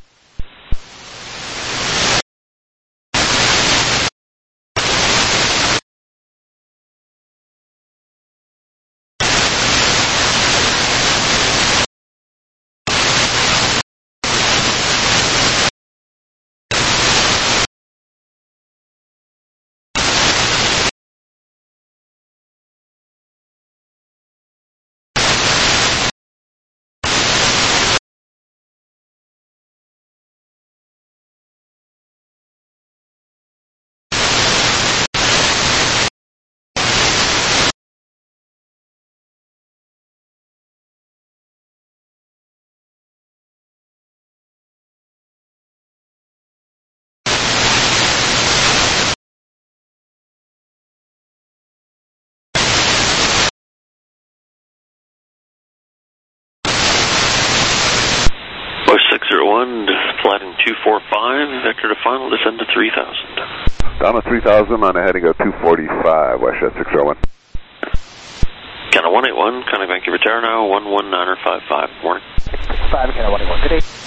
WestJet 601, flighting 245, vector to final, descend to 3,000. Down at 3,000 on a heading of 245, WestJet 601. Canada 181, contact Vancouver Tower now, 11955, morning. 5, Canada 181, good day.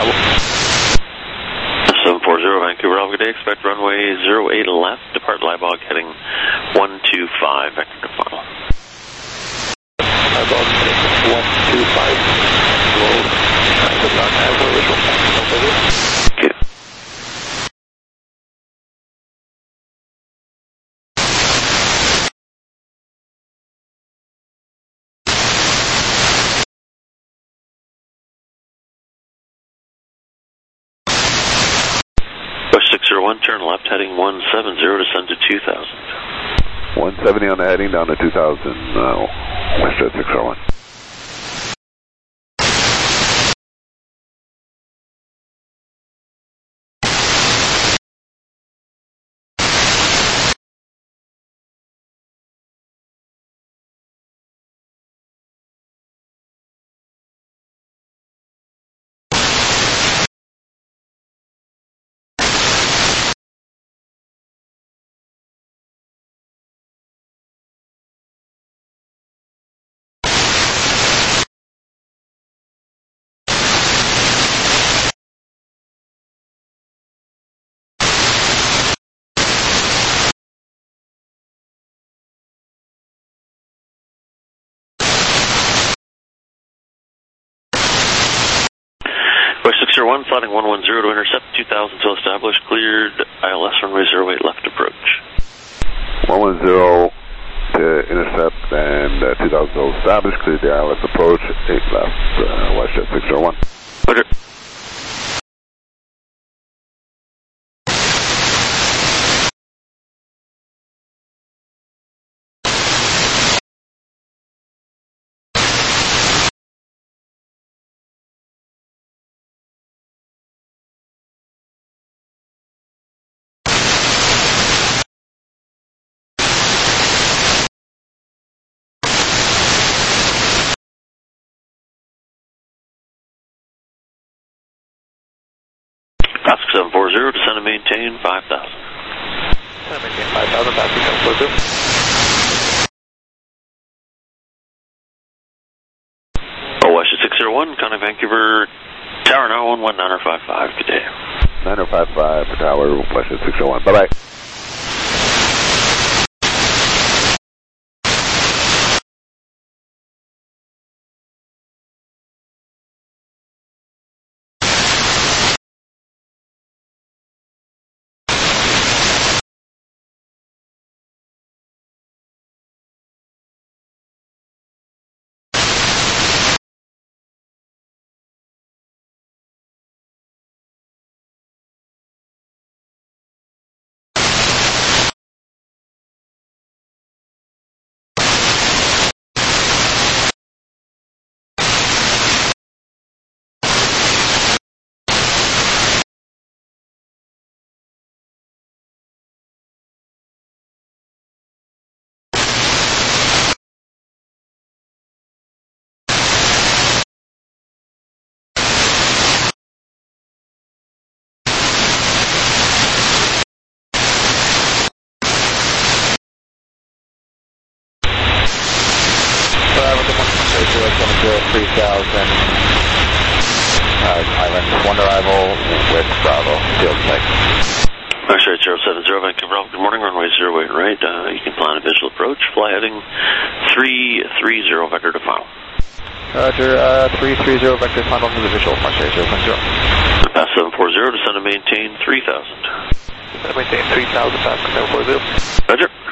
problem. 740 Vancouver Alpha, good day. Expect runway 08 left, depart Liebog heading 125, vector to final. Liebog heading 125, roll, kind of not have a visual taxi, over. Okay. West 601, turn left, heading 170, descend to 2000. 170 on the heading, down to 2000, Westjet 601. West 601, sliding 110 to intercept 2000 till established, cleared ILS runway 08 left approach. 110 to intercept and 2000 till established, cleared the ILS approach, 8 left, Westjet 601. Roger. Oscar 740, descend and maintain 5,000. Descend and maintain 5,000, Oscar 740. Oh, Westjet 601, contact Vancouver Tower now, 11955, good day. 9055 for Tower, Westjet 601, bye-bye. Island, one arrival with Bravo, field check. X-ray 070, Vancouver Alpha, good morning, runway 08 right, you can plan a visual approach, fly heading 330, vector to final. Roger, 330, vector final to the visual, X-ray 010. Pass 740, descend and maintain 3,000. Descend and maintain 3,000, pass 740. Roger.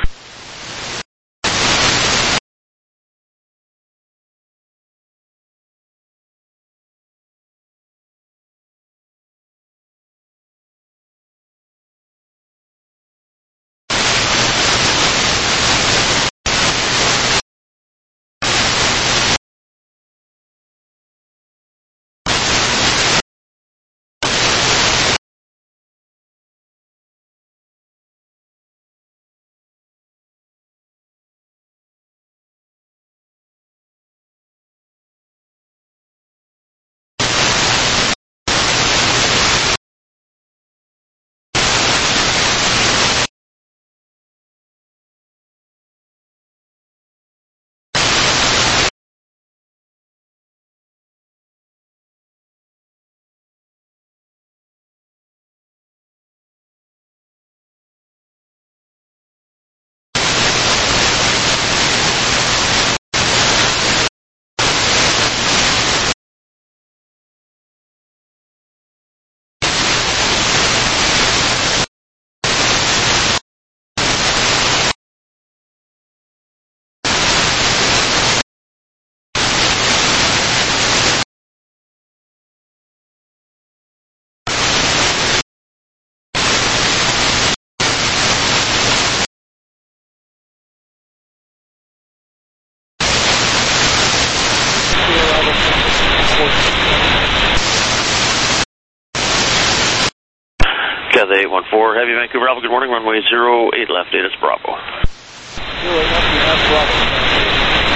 Cathay 814, Heavy Vancouver Alpha, good morning, runway 08 left, Datus Bravo. 08 left, you have Bravo.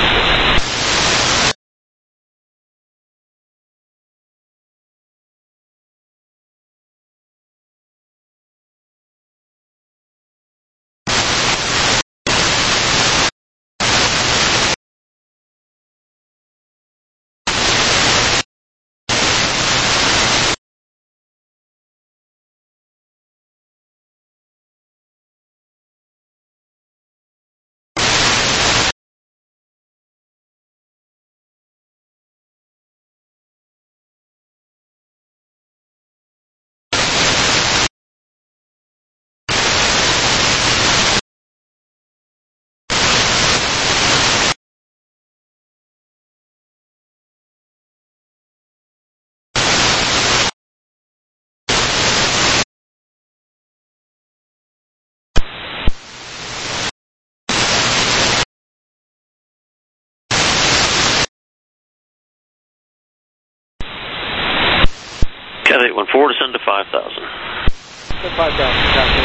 Cathay 814, descend to 5,000. Descend 5,000, Cathay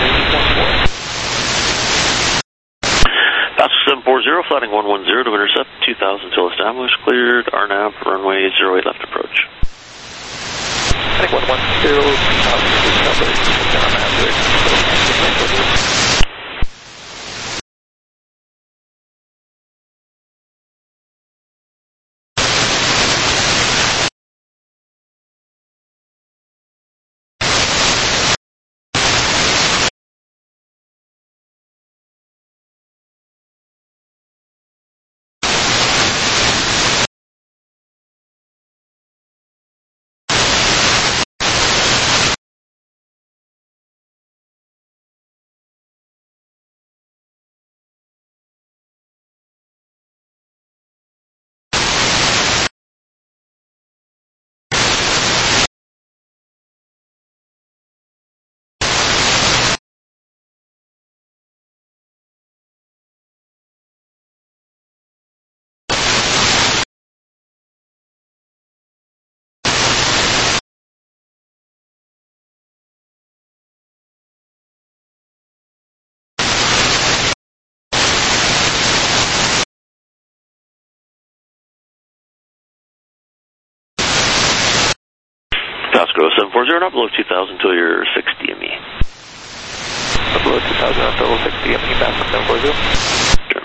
814. Pasco 740, flighting 110 to intercept 2,000 till established, cleared, RNAV, runway 08 left approach. I think 110, 2,000 established, RNAV, Pasco 740, not below 2,000 till you're 60 ME. Below 2,000 until 60 ME, Pasco 740. Sure.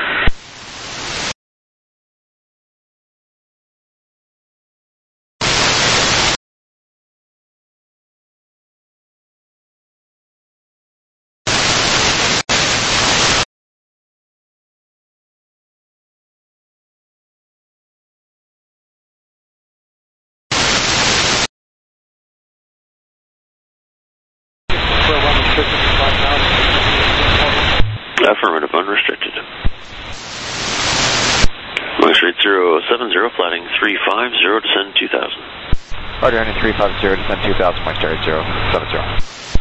Affirmative, unrestricted. Going straight 070, flighting 350, descend 2,000. Roger, ending 350, descend 2,000, my start 070.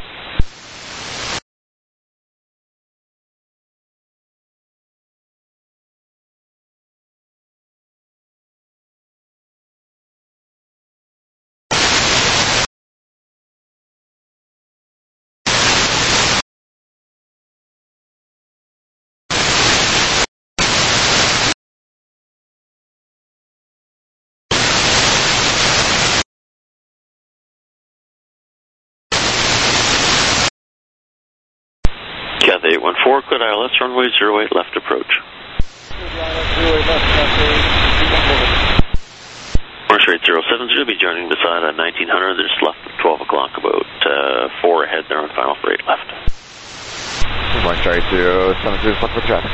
Cathay 814, cleared ILS, runway 08 left approach. Morning straight 070, be joining beside 1900, there's left at 12 o'clock, about 4 ahead there on final for 8 left. Morning straight 070, left for traffic.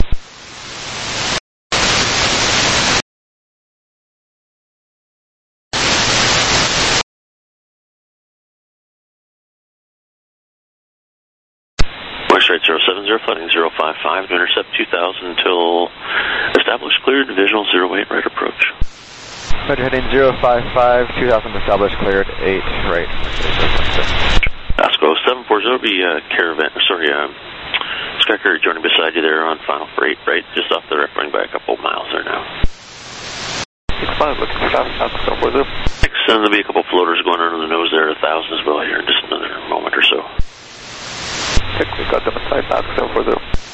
Straight 070, flighting 055 to intercept 2,000 until established, cleared, visual 08 right approach. Roger, heading 055, 2,000 established, cleared, 8 right. Pasco 740, be caravan, Skycar joining beside you there on final for 8 right, just off the rep, running by a couple of miles there now. 65, looking for traffic, Pasco 740. And there'll be a couple floaters going under the nose there, 1,000 as well here in just another moment or so. Check, we got them inside Basque 740.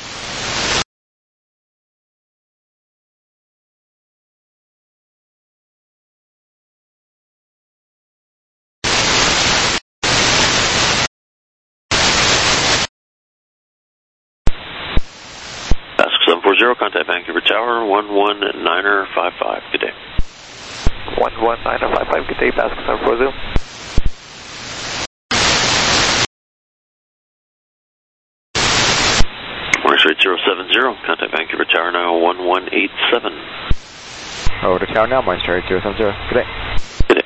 Basque 740, contact Vancouver Tower, 119er55. Good day. 119er55, good day, Basque 740. Morning straight 070, contact Vancouver Tower now, 1187. Over to tower now, morning straight 070. Good day. Good day.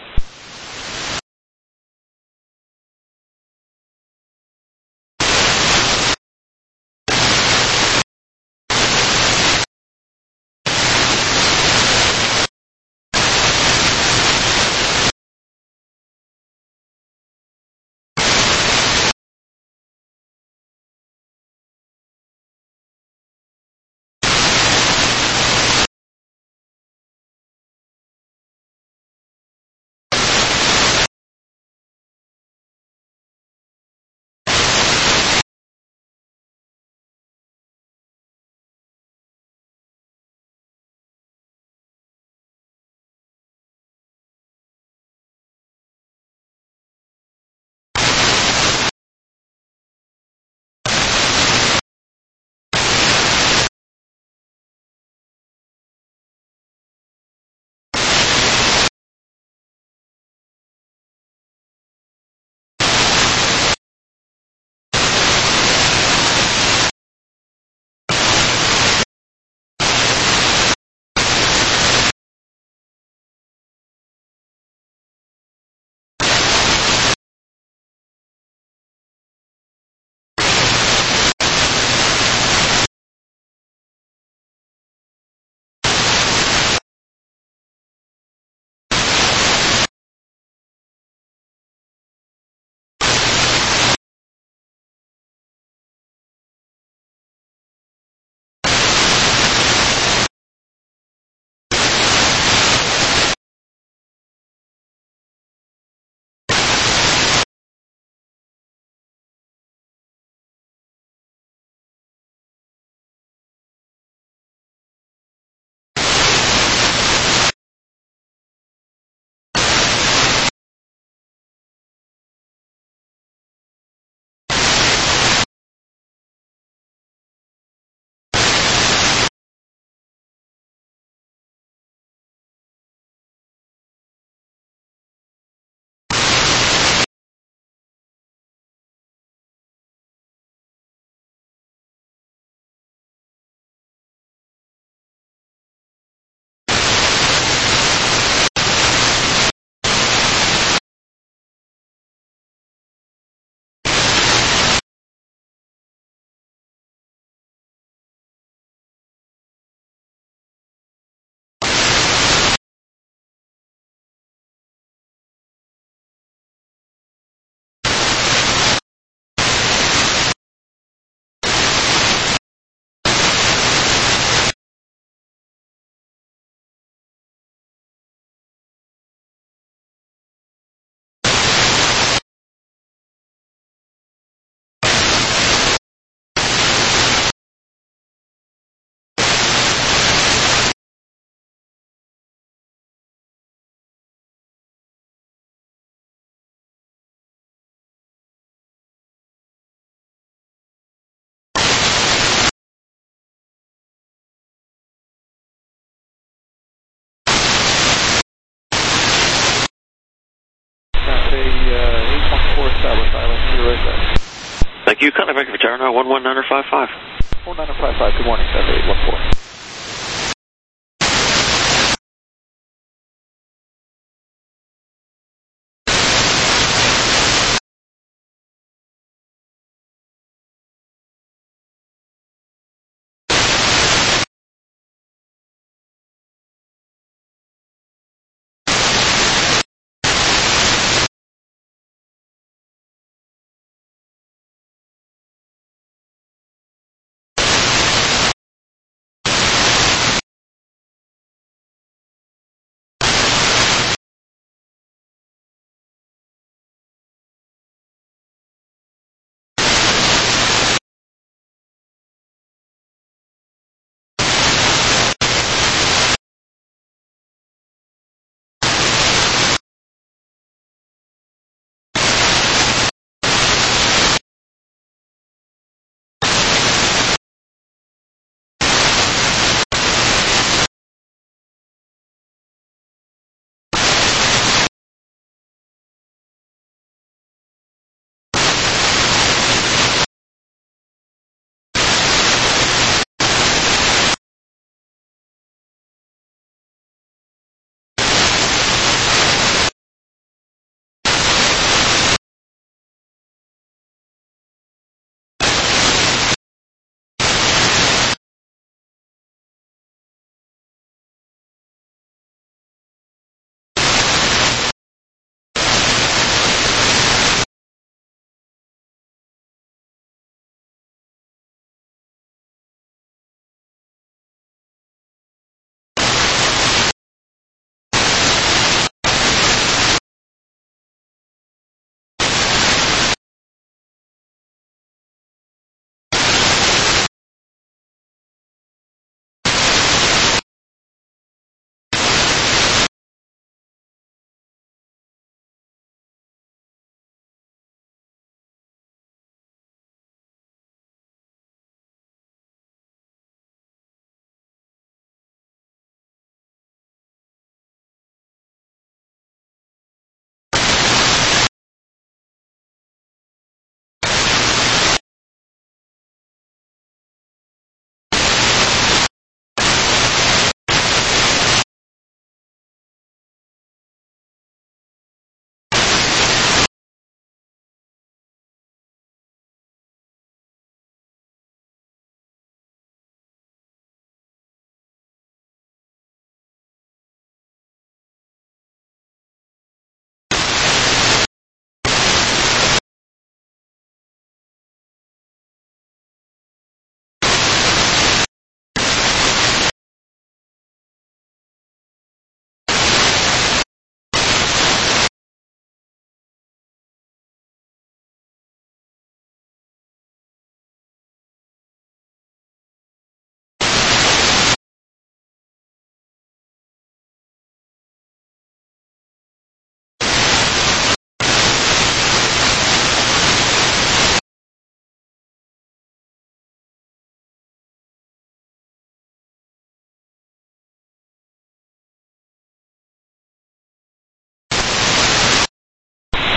Thank you. Contact Vancouver Tower now, 119er55. 119er55, good morning, 7814.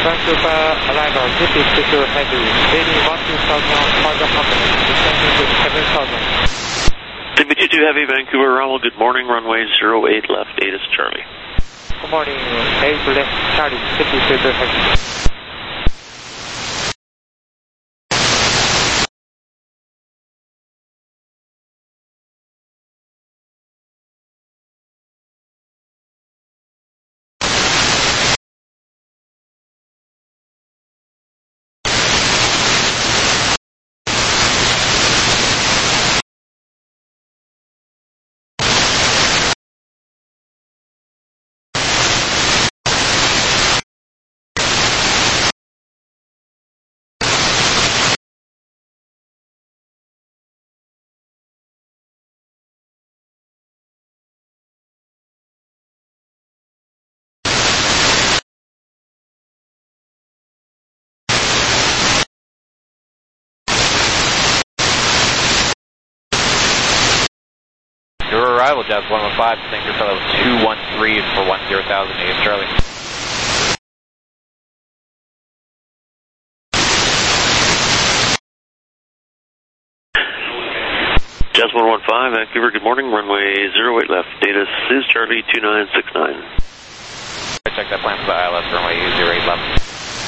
Vancouver arrival, this is Victor Heavy, Lady 12000, Fargo Company, descending with 7000. CB22 Heavy, Vancouver arrival, good morning, runway 08 left, 8 is Charlie. Good morning, 8 left, Charlie, 50 Victor Heavy. Your arrival, Jazz 115, descending your fellow 213 for 10,000, 8 is Charlie. Jazz 115, Vancouver, good morning, runway 08 left, data is Charlie 2969. Check that plan for the ILS, runway 08 left.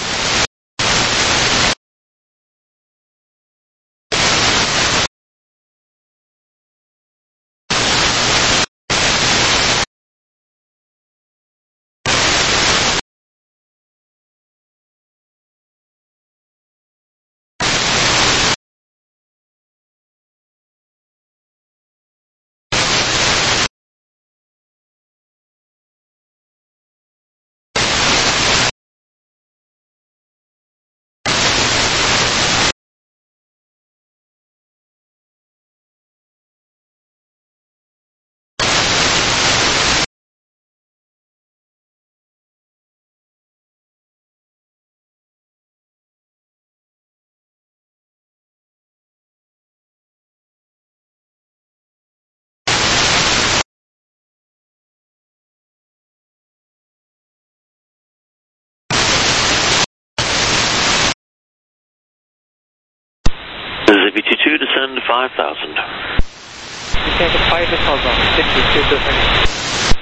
ZB22, descend 5,000. Descend 5,000, 60 Victor Heavy.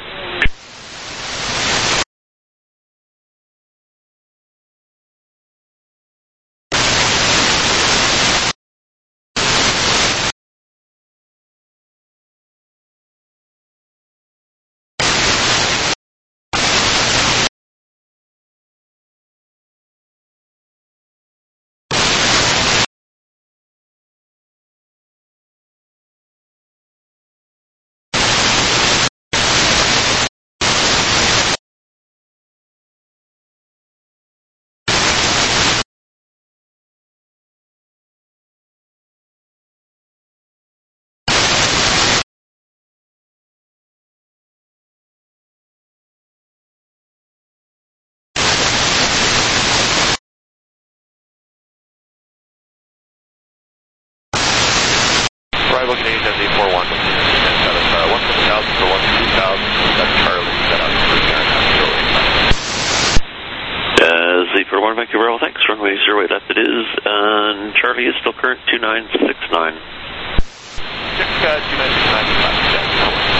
Arrival Canadian Z41, 1,000 for 12,000, that's Charlie, set up for Z41 Vancouver, well, thanks, runway 08 left it is, and Charlie is still current 2969. 2969.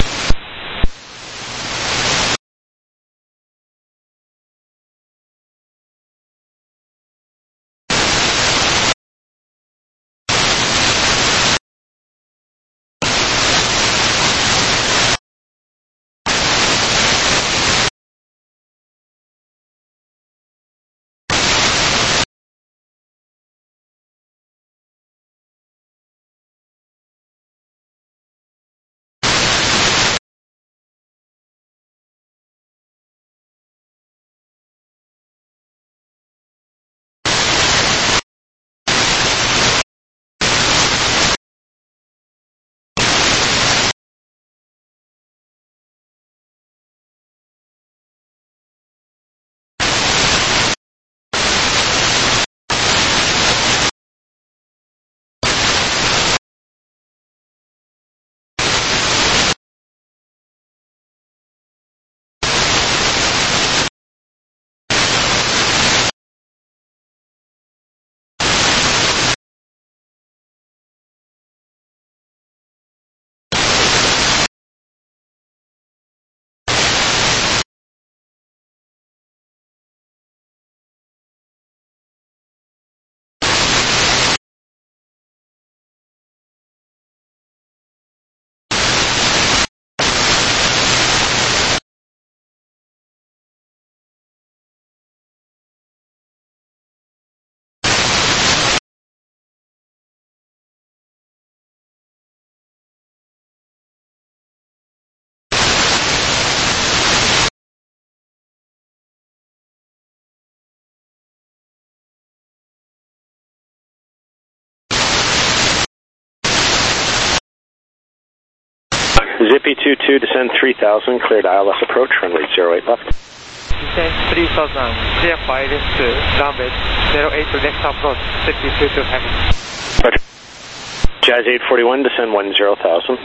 Zippy 22, descend 3000, cleared ILS approach, runway 08 left. Descend 3000, clear by this runway 08 left approach, Zippy 22 heavy. Roger. Jazz 841, descend 10,000. 10,000,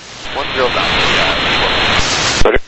yeah. Roger.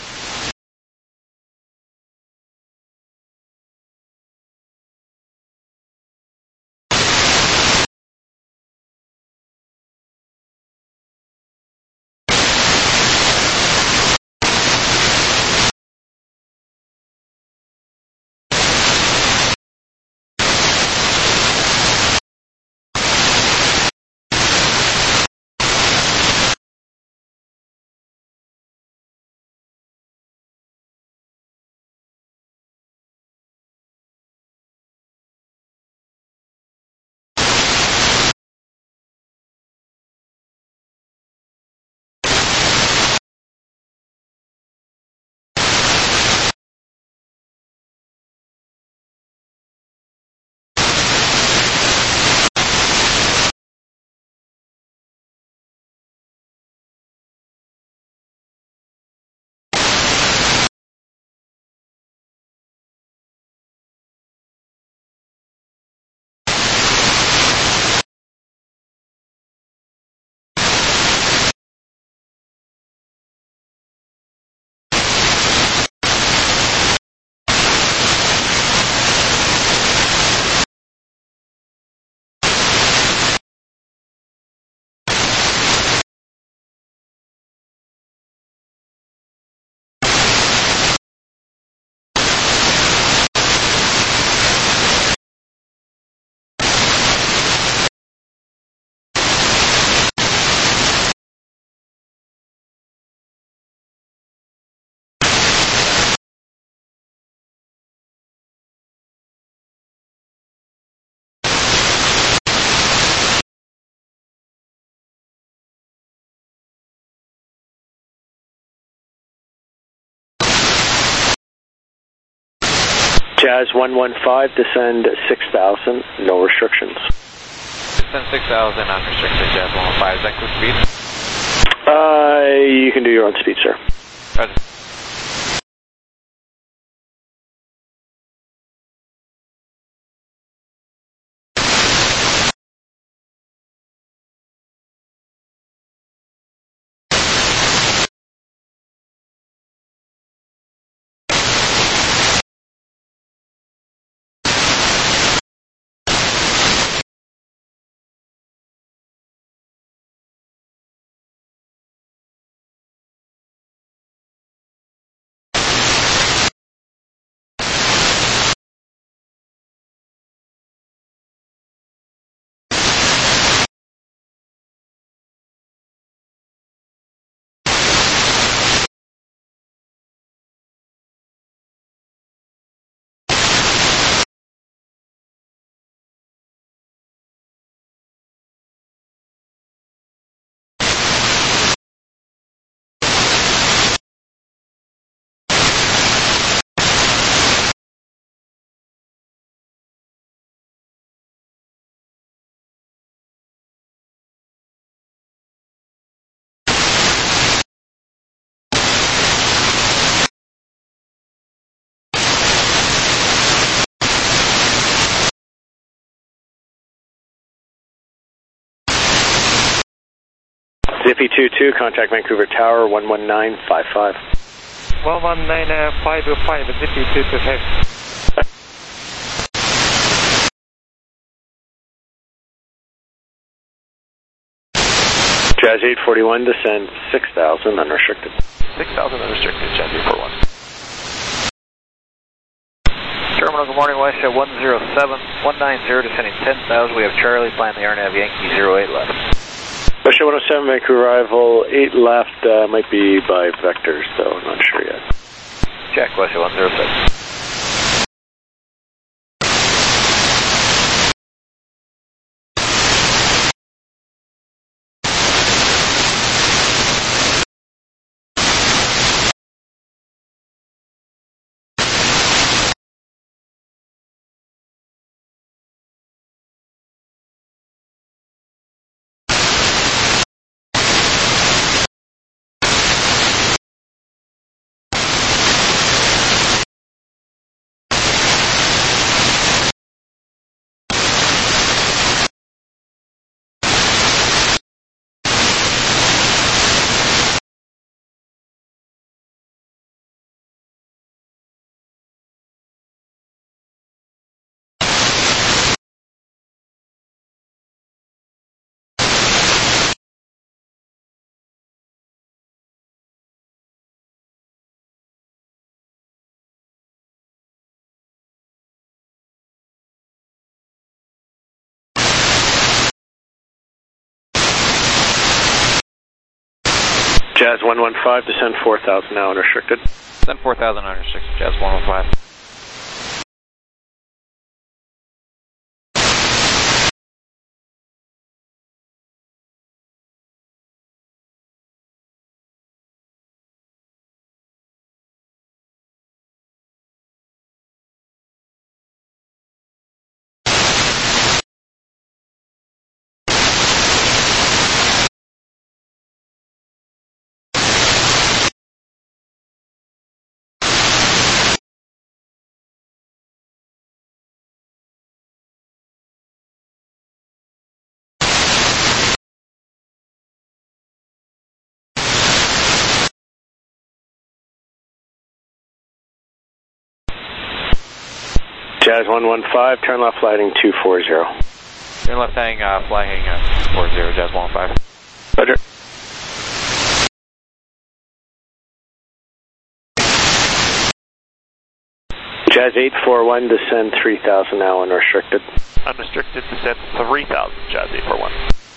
Jazz 115, descend 6,000, no restrictions. Descend 6,000, unrestricted, Jazz 115, is that good speed? You can do your own speed, sir. Roger. Zippy 22, contact Vancouver Tower 11955. 11955, Zippy 22 heavy. Jazz 841, descend 6,000, unrestricted. 6,000 unrestricted, Jazz 841. Terminal, good morning, Westjet 107, 190, descending 10,000. We have Charlie, flying the RNAV Yankee 08 left. Westjet 107, Vancouver arrival, 8 left, might be by vectors, though, I'm not sure yet. Check, Westjet 107. Jazz 115, descend 4,000 now unrestricted. Descend 4,000 unrestricted, Jazz 115. Jazz 115, turn left lighting 240. Turn left heading, flying 40, Jazz 115. Roger. Jazz 841, descend 3,000 now unrestricted. Unrestricted, descend 3,000, Jazz 841.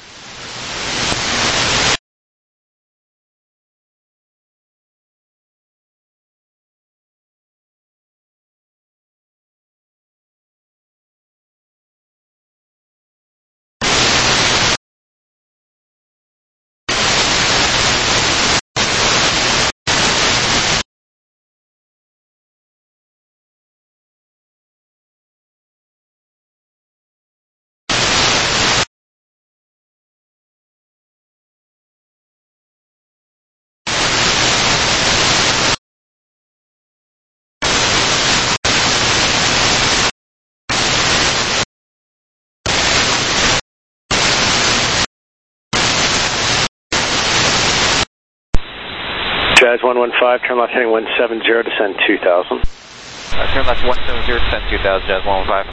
Jazz 115, turn left heading 170, descend 2,000. Turn left 170, descend 2,000, Jazz 115.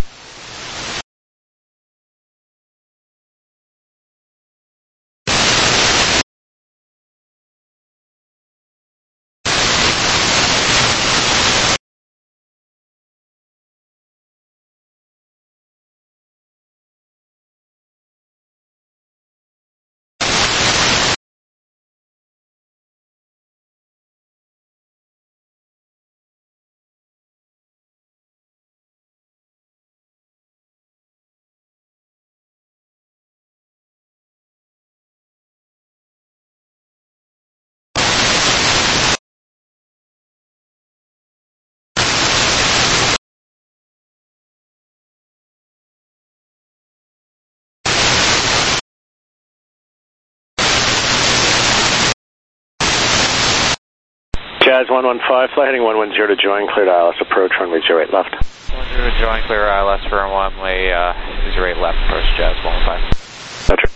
Jazz 115, fly heading 110 to join, cleared ILS approach, runway 08 left. 110 to join, clear ILS for runway 08 left, approach Jazz 115. Roger.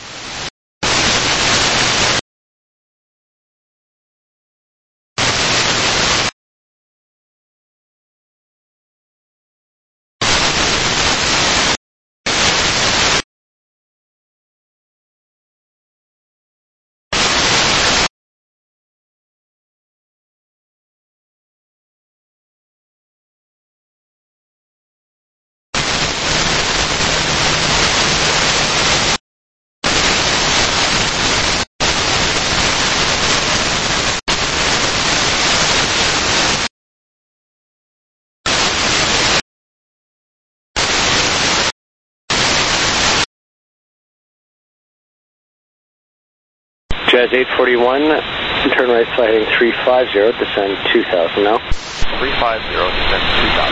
Jazz 841, turn right fly heading 350, descend 2,000 now. 350, descend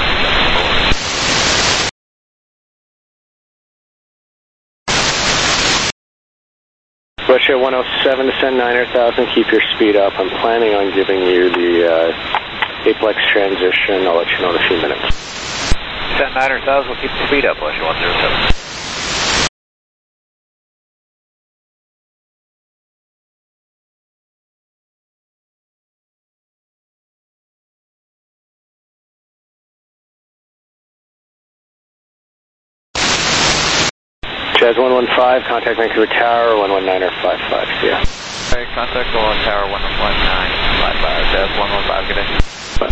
2,000. Russia 107, descend 9,000, keep your speed up. I'm planning on giving you the Aplex transition. I'll let you know in a few minutes. Descend 9,000, we'll keep the speed up, Russia 107. Jazz 115, contact Vancouver Tower, 119 or 55, see ya. Okay, contact Golden Tower, 119, 55, Jazz 115, good day. Bye.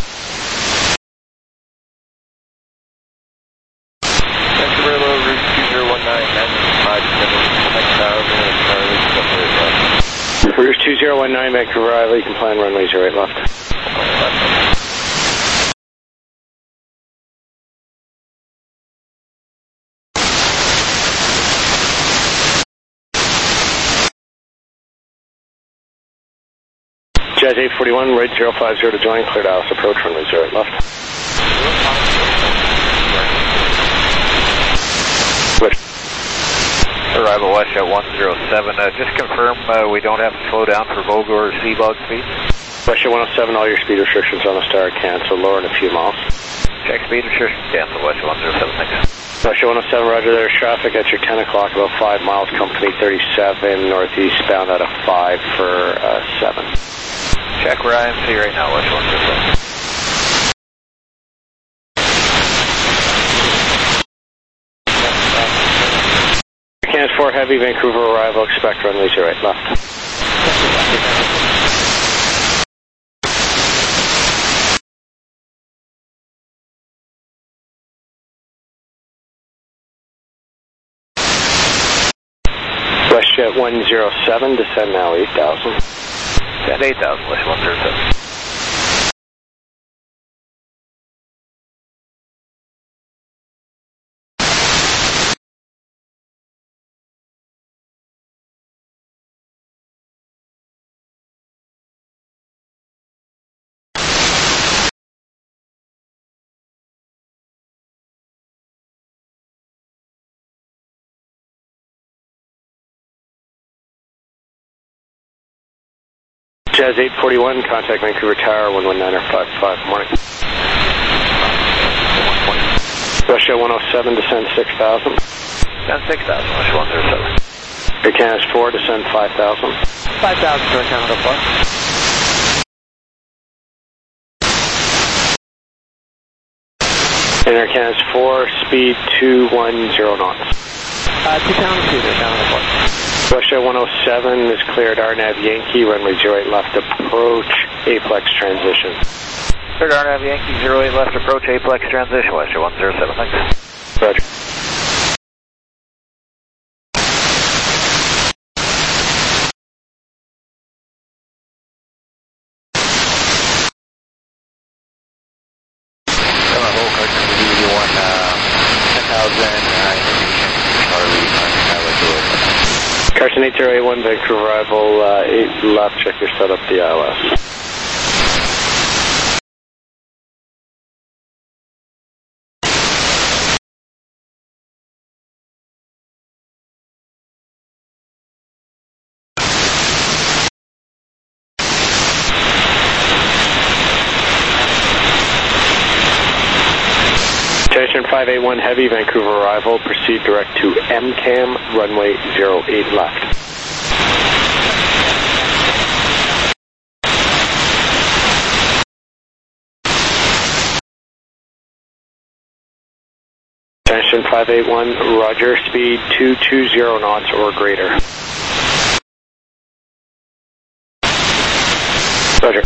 Vancouver low, route 2019, 95, descend 1,000, Charlie, Route 2019, 19 Vancouver arrival, you can plan runway 08 left. Jazz 841, right 050 to join, clear Dallas approach, runway 08 left. Arrival Westjet 107, just confirm we don't have to slow down for Volga or Seabug speed. Westjet 107, all your speed restrictions on the star cancel, lower in a few miles. Check speed restrictions, cancel Westjet 107, thanks. Westjet 107, roger, there's traffic at your 10 o'clock, about 5 miles, company 37, northeast, bound out of 5 for 7. Check where I am, see right now, Westjet 107. Cairns 4 Heavy, Vancouver arrival, expect runway 08 left. Westjet 107, descend now 8,000. Descend 8,000, Westjet 107. Jazz 841, contact Vancouver Tower, 119.55, morning. Russia 107, descend 6,000. Descend 6,000, Russia 107. Air Canada 4, descend 5,000. 5,000 to Air Canada 4. Air Canada 4, speed 210 knots. 2 Canada 2, Air Canada 4. Russia 107 is cleared RNAV Yankee, runway 08 left approach, aplex transition. Cleared RNAV Yankee 08 left approach, aplex transition, Westjet 107, thanks. Roger. Carson 8081, Vancouver arrival, 8 left, check your setup, the ILS. Station 581 Heavy, Vancouver arrival, proceed direct to MCAM, runway 08 left. Station 581, roger, speed 220 knots or greater. Roger.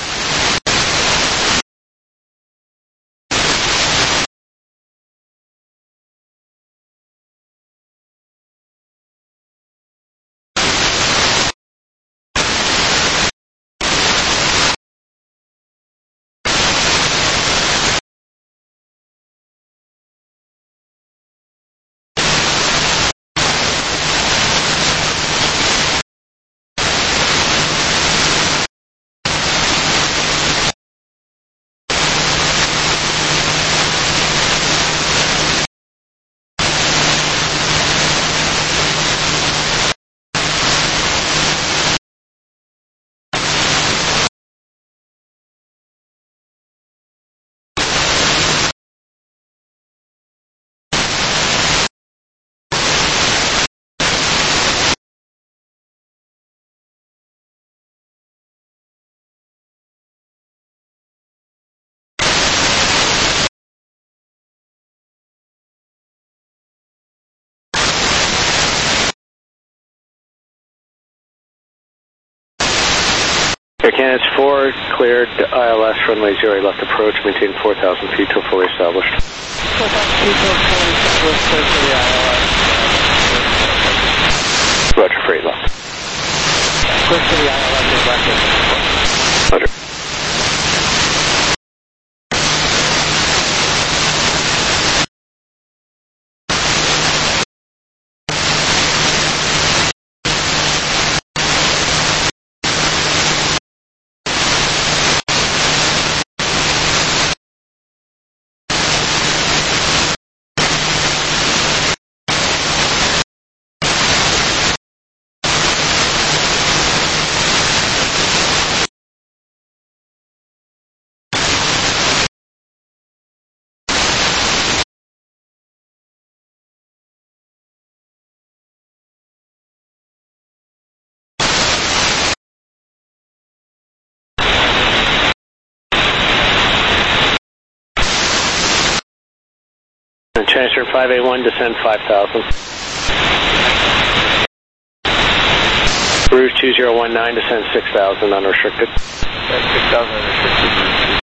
Air Canada 4, cleared ILS, runway 08 left approach, maintain 4,000 feet till fully established. 4,000 feet till fully established, clear for the ILS. Roger, for 8 left. Clear City ILS is Blackfish. Roger. Transfer 581, descend 5,000. Rouge 2019, descend 6,000, unrestricted. 6,000 unrestricted.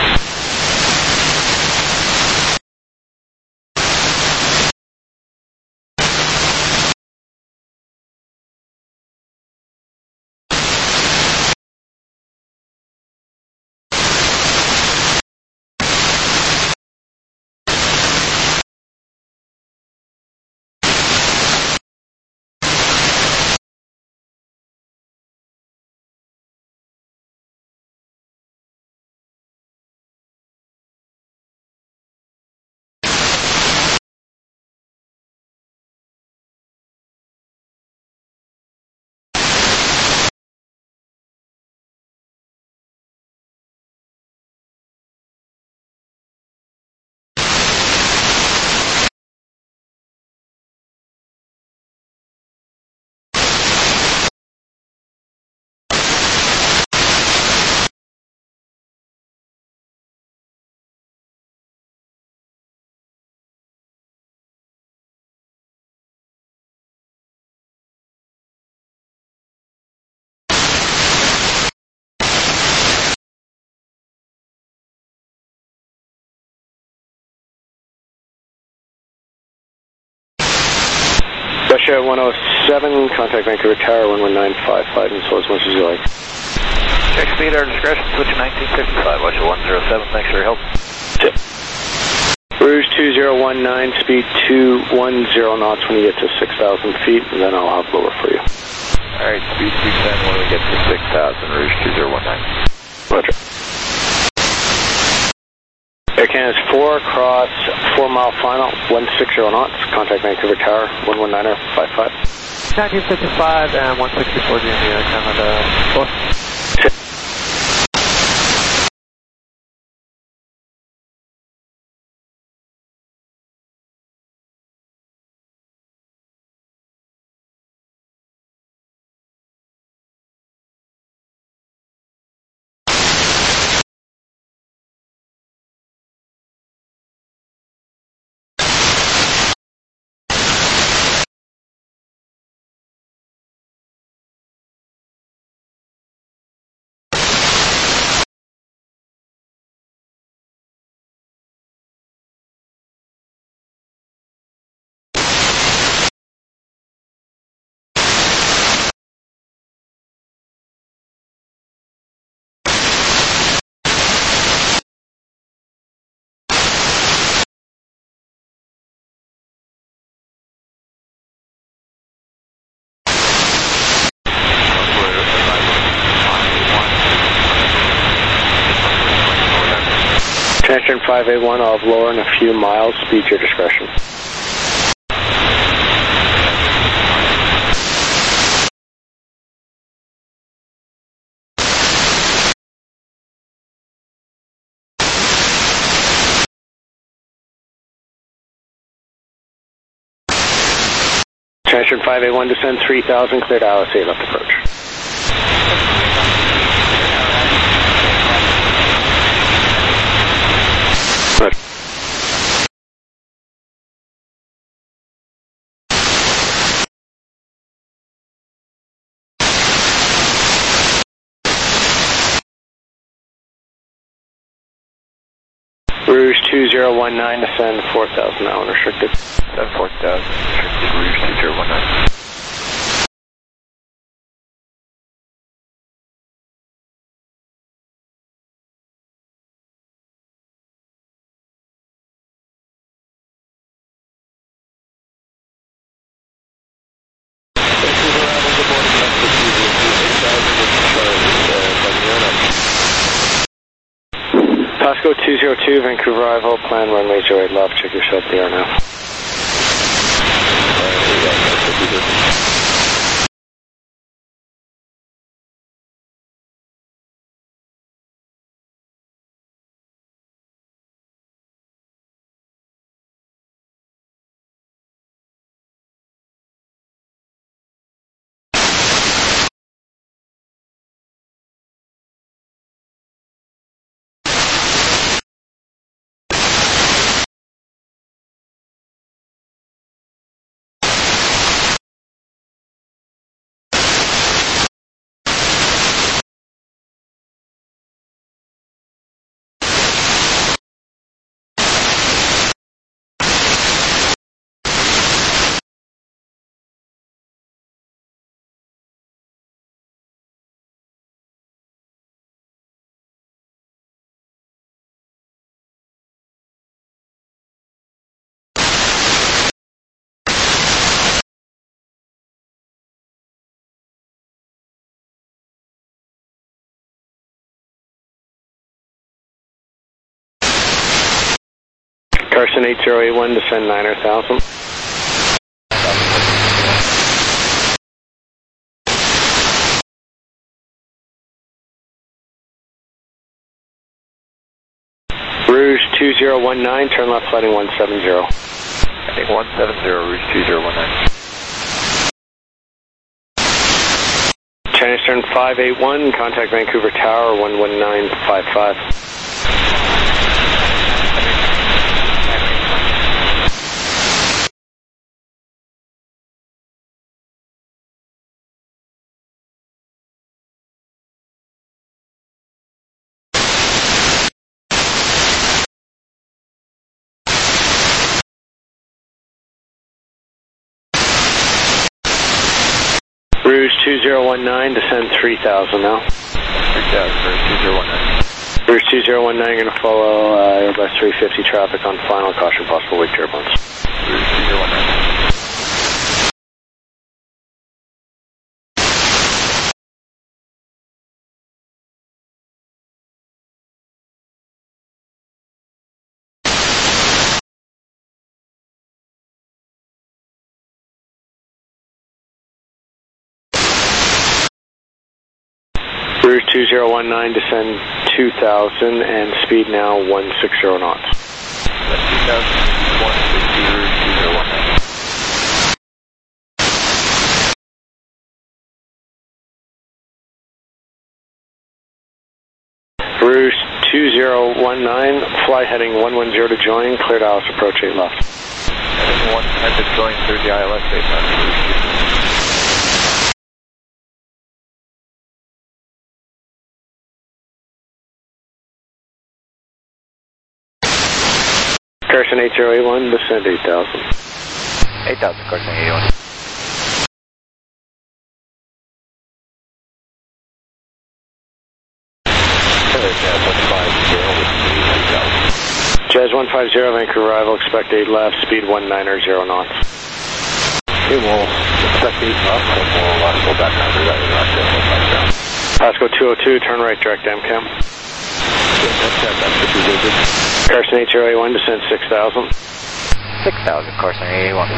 Russia 107, contact Vancouver Tower 11955 and so as much as you like. Check speed, our discretion, switching 1955, Russia 107, thanks for your help. Rouge 2019, speed 210 knots when you get to 6,000 feet, and then I'll hop lower for you. Alright, speed 210 when we get to 6,000, Rouge 2019. Roger. Air Canada's 4 across 4 mile final, 160 knots, contact Vancouver Tower, 11955. 1955 and 164 GMB Air Canada. Transfer 581, I'll have lower in a few miles, speed your discretion. Transfer 581, descend 3,000, cleared ILS-8, left approach. Roger. Rouge 2019, descend 4,000 now, unrestricted. Descend 4,000, restricted, Rouge 2019. Pasco 202, Vancouver arrival, plan runway 08 left, check your set, they are now. Carson 8081, descend 9,000. Rouge 2019, turn left flighting 170. Heading 170, Rouge 2019. China Eastern 581, contact Vancouver Tower 11955. Rouge 2019, descend 3,000 now. 3,000, Rouge 2019. Rouge 2019, going to follow Airbus 350 traffic on final, caution possible weak turbulence. Rouge 2019. Rouge 2019, descend 2,000 and speed now 160 knots. 2,000, 160, Rouge 2019. Rouge 2019, fly heading 110 to join, cleared ILS approach 8 left. Heading 110 to join through the ILS 8 left. Carson 8081, descend 8,000. 8,000, Carson 81. Jazz 150, Vancouver arrival, expect 8 left, speed 190 knots. Okay, we'll expect 8 left, and we'll go back under that. Pasco 202, turn right, direct MCAM. Carson 8081, descend 6,000. 6,000, Carson 81.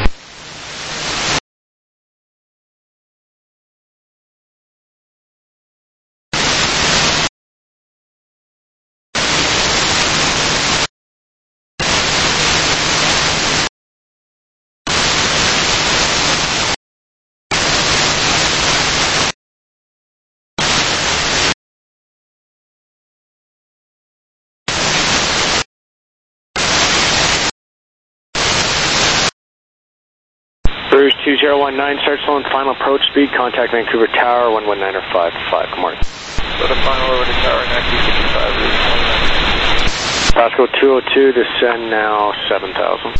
Rouge 2019, start slowing final approach speed, contact Vancouver Tower 119.55. Good morning. So the final over to Tower 1955, Rouge 29. Pasco 202, descend now 7,000.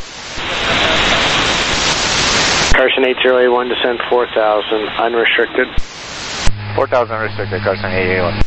Carson 8081, descend 4,000, unrestricted. 4,000 unrestricted, Carson 8081.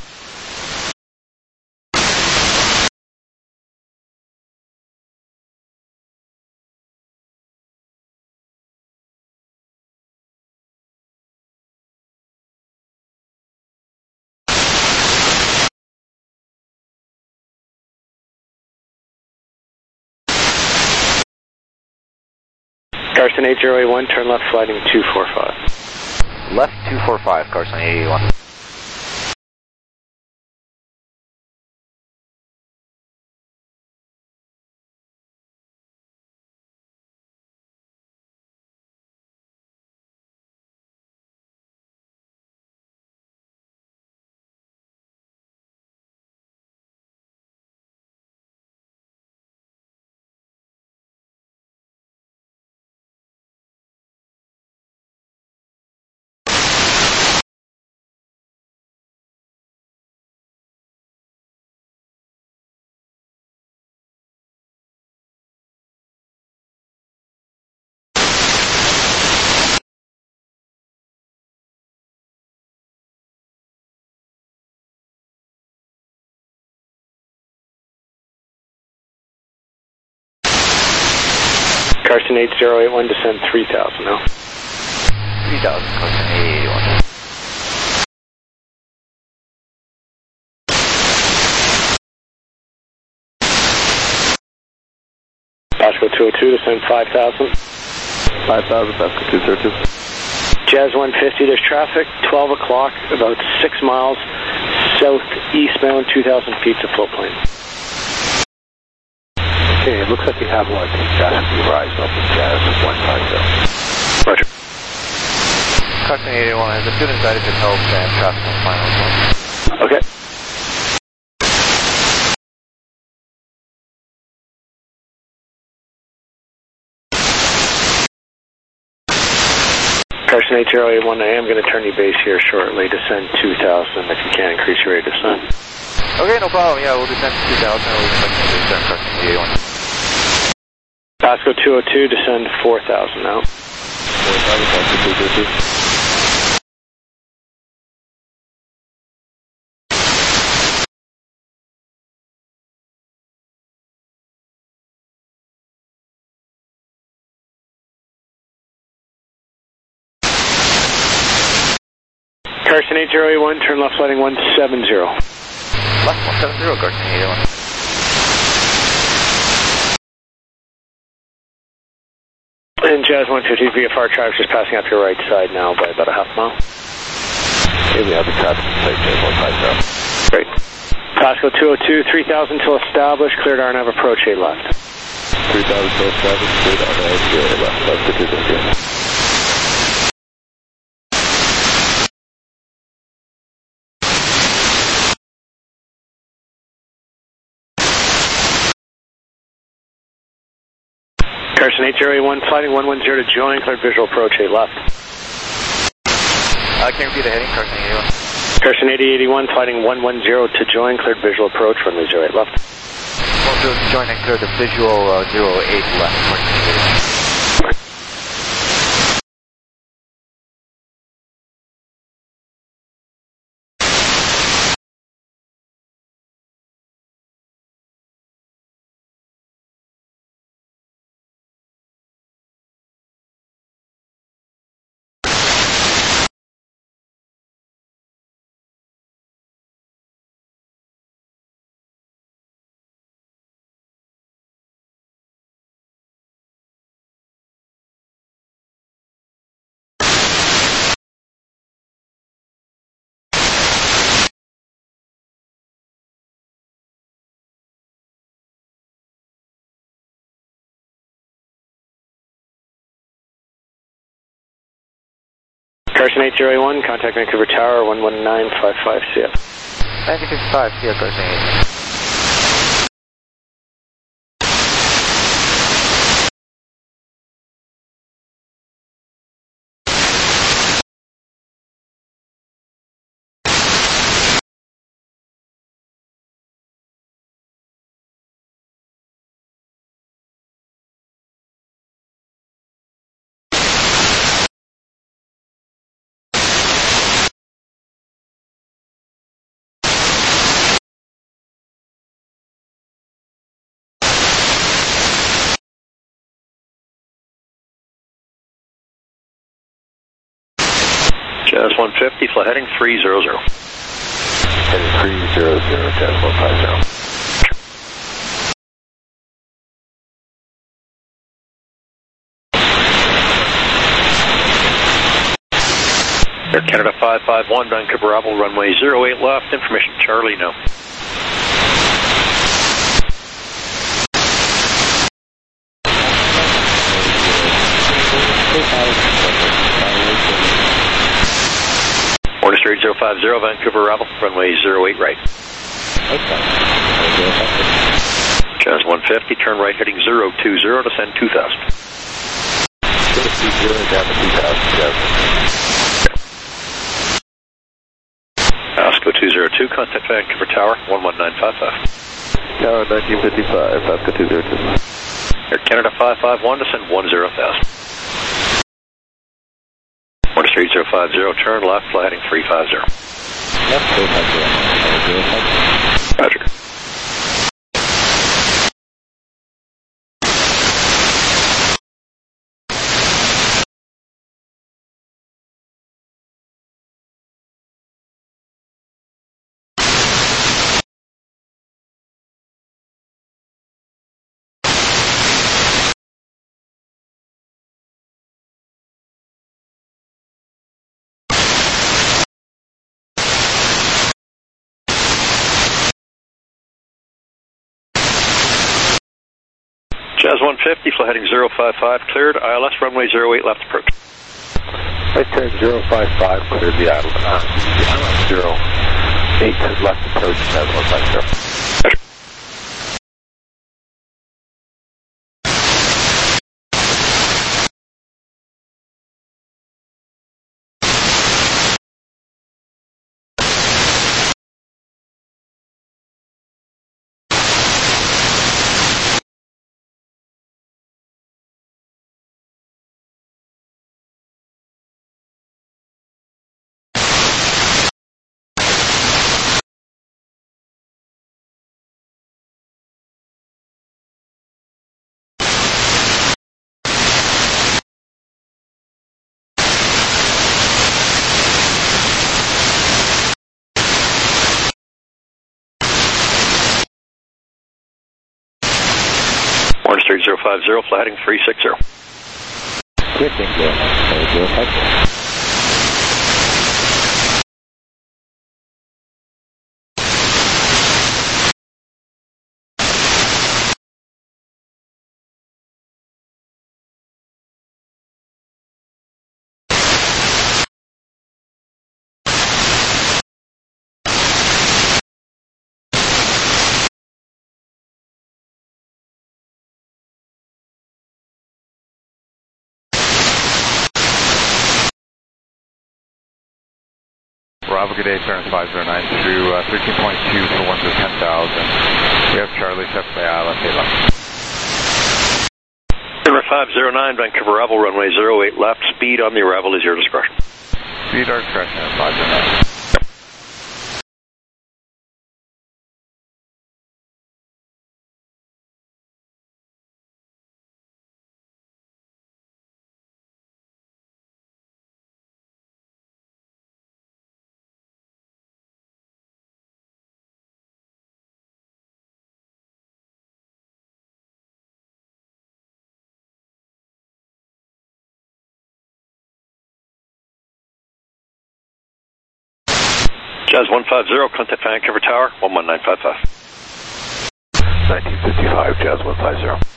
Carson 8081, turn left, flighting 245. Left 245, Carson 8081. Carson 8081, descend 3000 now. 3000, Carson 8081. Pasco 202, descend 5000. 5000, Pasco 202. Jazz 150, there's traffic, 12 o'clock, about 6 miles southeastbound, 2,000 feet to float plane. Okay, it looks like you have one. Traffic rise up in Jazz 150. Roger. Carson 8081 has a student guided to help and traffic on final as well. Okay. Carson 8081, I am going to turn you base here shortly. Descend 2,000 if you can, increase your rate of descent. Okay, no problem. Yeah, we'll descend to 2,000 and we'll expect to descend Carson 8081. Pasco 202, descend 4,000 now. 4,000, Pasco 202. Carson 8081, turn left flighting 170. Left 170, Carson 8081. And Jazz 150 VFR traffic just passing up your right side now by about a half mile. Okay, we have the traffic in sight, Jazz 150. Great. Pasco 202, 3000 till established, cleared RNAV approach 8 left. 3000 till established, cleared RNAV 8 left, Pasco 202. Carson 8081, flighting 110 to join, cleared visual approach 8 left. Can you repeat the heading, Carson 8081? Carson 8081, flighting 110 to join, cleared visual approach, runway 08 left. 110 to join and clear the visual 08 left, Carson 8081. Carson 8081, contact Vancouver Tower 11955 CF. 1955 CF, Carson 8081. Jazz 150, flight heading 300. Heading 300, Jazz 150. Air Canada 551, Vancouver Oval, runway 08 left, information Charlie, no. Order straight 050, Vancouver Oval, runway 08 right. Jazz 150, turn right heading 020, descend 2000. 020 down to 2000, Jazz. Osco 202, contact Vancouver Tower, 11955. Tower 1955, Osco 202. Air Canada 551, descend 10,000. Order straight 050, turn left, fly heading 350. Left, 350. Roger. Jazz 150, fly heading 055, cleared, ILS runway 08 left approach. Right turn 055, cleared the ILS 08 left approach, Jazz 150. Order straight 050, fly heading 360. Switching 050. Bravo, good day, turn 509 through 13.2 for 1 to 10,000. We have Charlie set by ILS 8 left. Number 509, Vancouver Oval, runway 08 left, speed on the arrival is your discretion. Speed our discretion at 509. Jazz 150, contact Vancouver Tower, 11955. 1955, Jazz 150.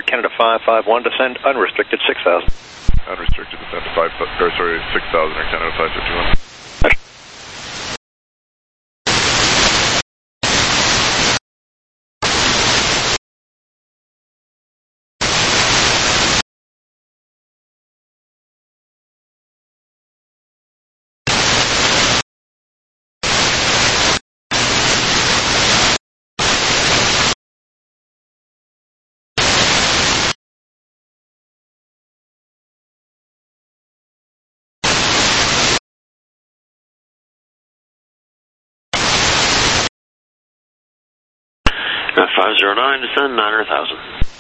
Canada 551, descend unrestricted 6,000. Unrestricted descent to 6,000 Air Canada 551. Now 509, descend 9,000.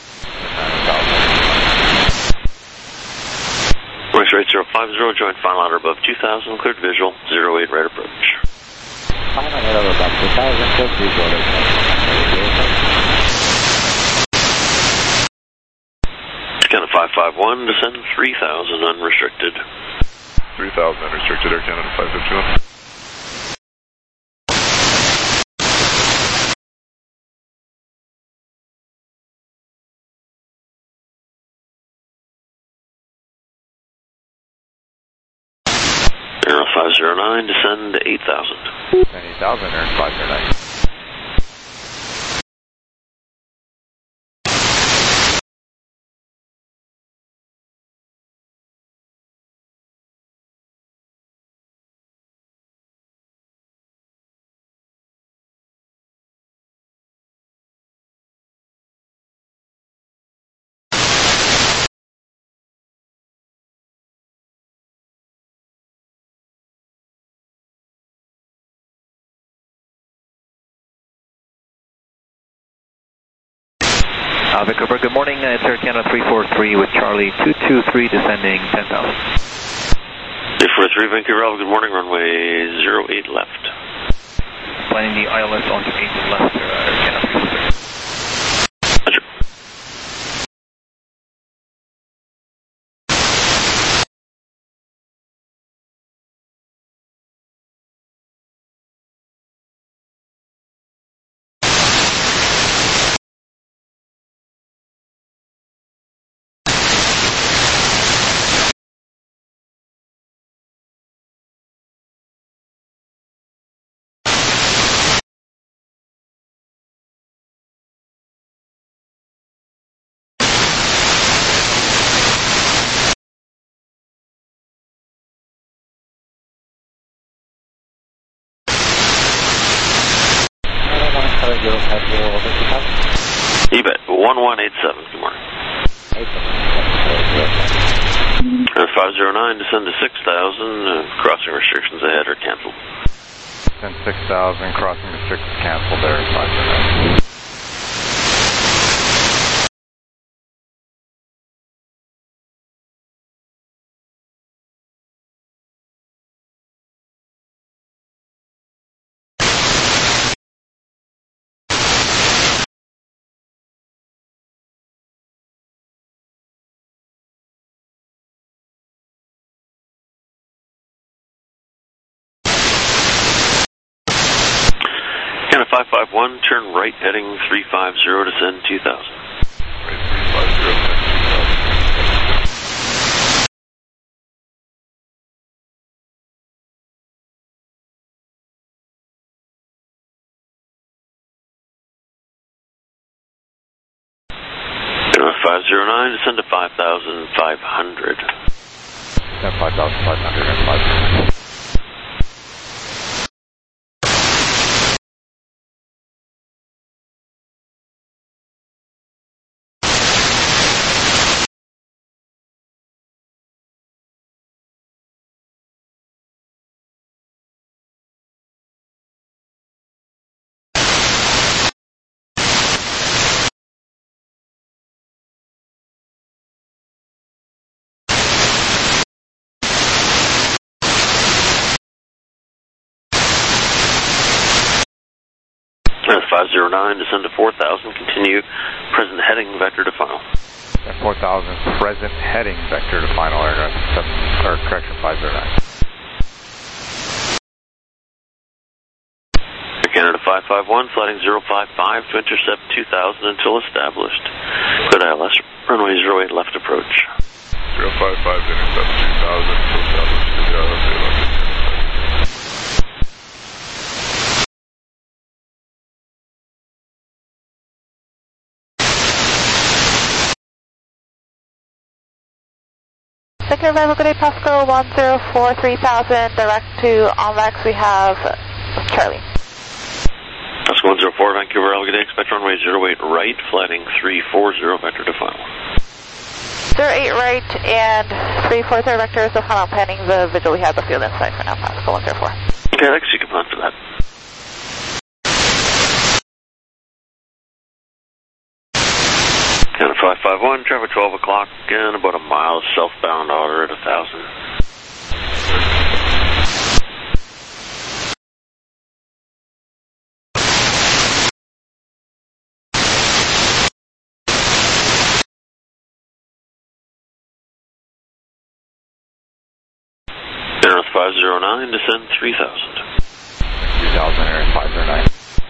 Voice rate 050, join final ladder above 2,000, cleared visual, 08 right approach. Final ladder above 2,000, cleared visual. Canada 551, descend 3,000 unrestricted. 3,000 unrestricted, Air Canada 551. Air 509, descend 8,000. 8,000, Air 509. Vancouver, good morning. It's Air Canada 343 with Charlie 223 descending 10,000. 343 Vancouver, Alpha, good morning, runway 08 left. Planning the ILS onto 8 left, Air Canada 343. Roger. You bet. 1187, good morning. Air 509, descend to 6,000, crossing restrictions ahead are canceled. Descend 6,000, crossing restrictions canceled, Air 509. Canada 551, turn right heading 350, descend 2,000. Right 350, descend 2,000. Canada 509, descend to 5,500. Descend 5,500 and 509. Canada 509, descend to 4,000, continue present heading vector to final. At 4,000, present heading vector to final, Air 509. Canada 551, flighting 055 to intercept 2,000 until established. Good ILS Runway 08 left approach. 055 to intercept 2000, full establish to the LSA left. Second arrival, good day, Pasco 104 3000, direct to ONVAX, we have Charlie. Pasco 104, Vancouver, good day, expect runway 08 right, flighting 340, vector to final. 08 right and 340 vector is the final, pending the visual we have the field inside for now, Pasco 104. Okay, thanks, you can plan for that. Canada 551, traffic 12 o'clock, and about a mile southbound, order at 1,000. Air 509, descend 3000. 3000, Air 509.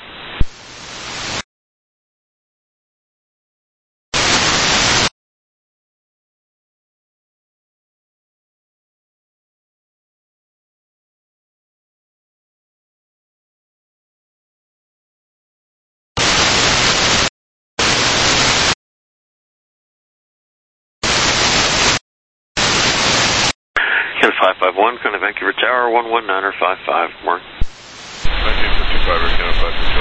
Canada 551, Canada Vancouver Tower, 119er 55, Mark. 1955, or Canada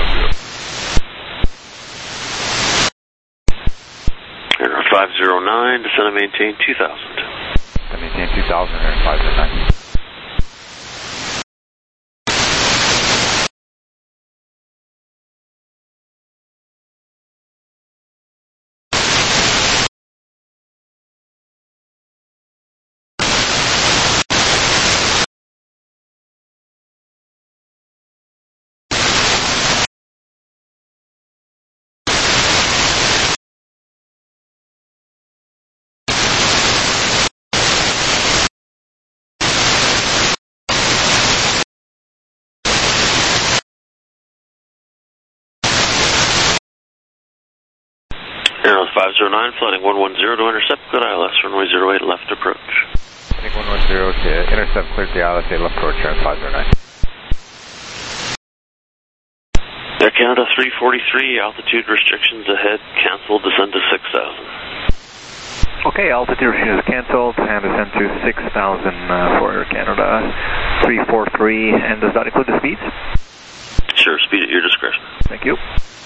551. Air 509, descend and maintain 2000. Maintain 2000, Air 509. Air 509, flighting 110 to intercept, good ILS, runway 08 left approach. Heading 110 to intercept, cleared the ILSA left approach, Air 509. Air Canada 343, altitude restrictions ahead, cancelled, descend to 6,000. Okay, altitude restrictions canceled, and descend to 6,000 for Air Canada 343, and does that include the speeds? Sure, speed at your discretion. Thank you.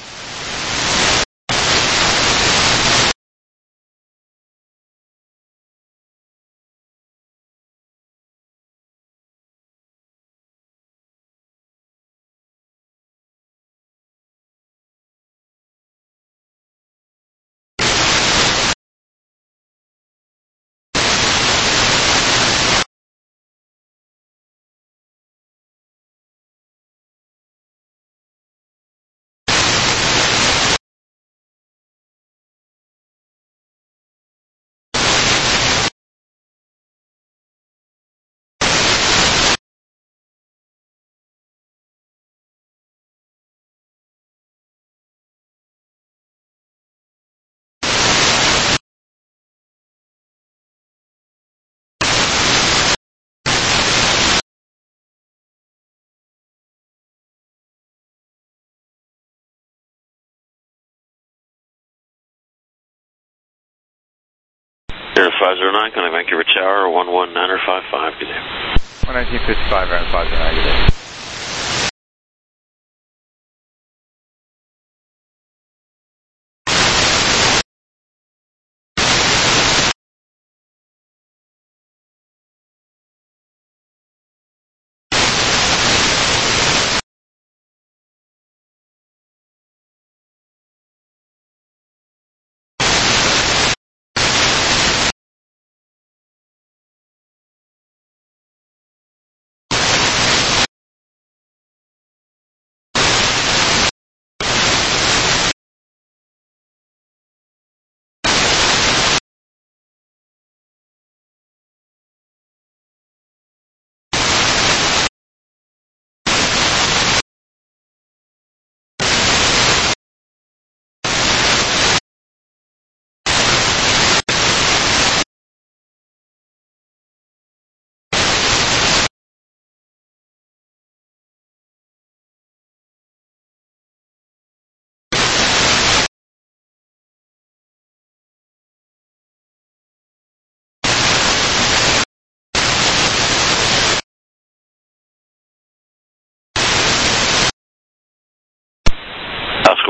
Air 509, Canada Vancouver Tower, 119er 55, good day. 1955, Air 509, good day.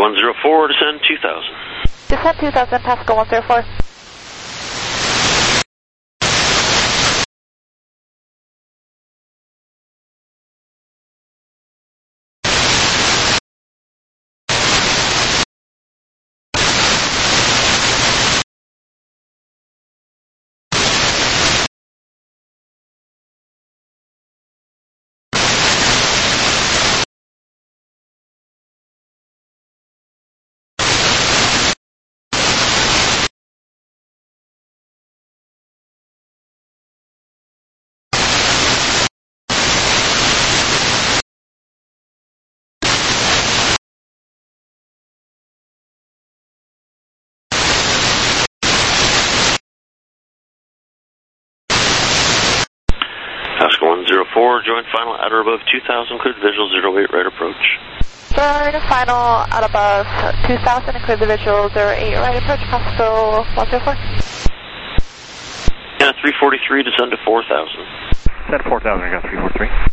104, descend 2000. Descend 2000, Pascal 104. Oscar 104, join final at or above 2000, cleared visual 08, right approach. Join final at above 2000 and clear the visual 08, right approach, Pascal 104. Yeah, 343, descend to 4000. Descend 4000, I got 343.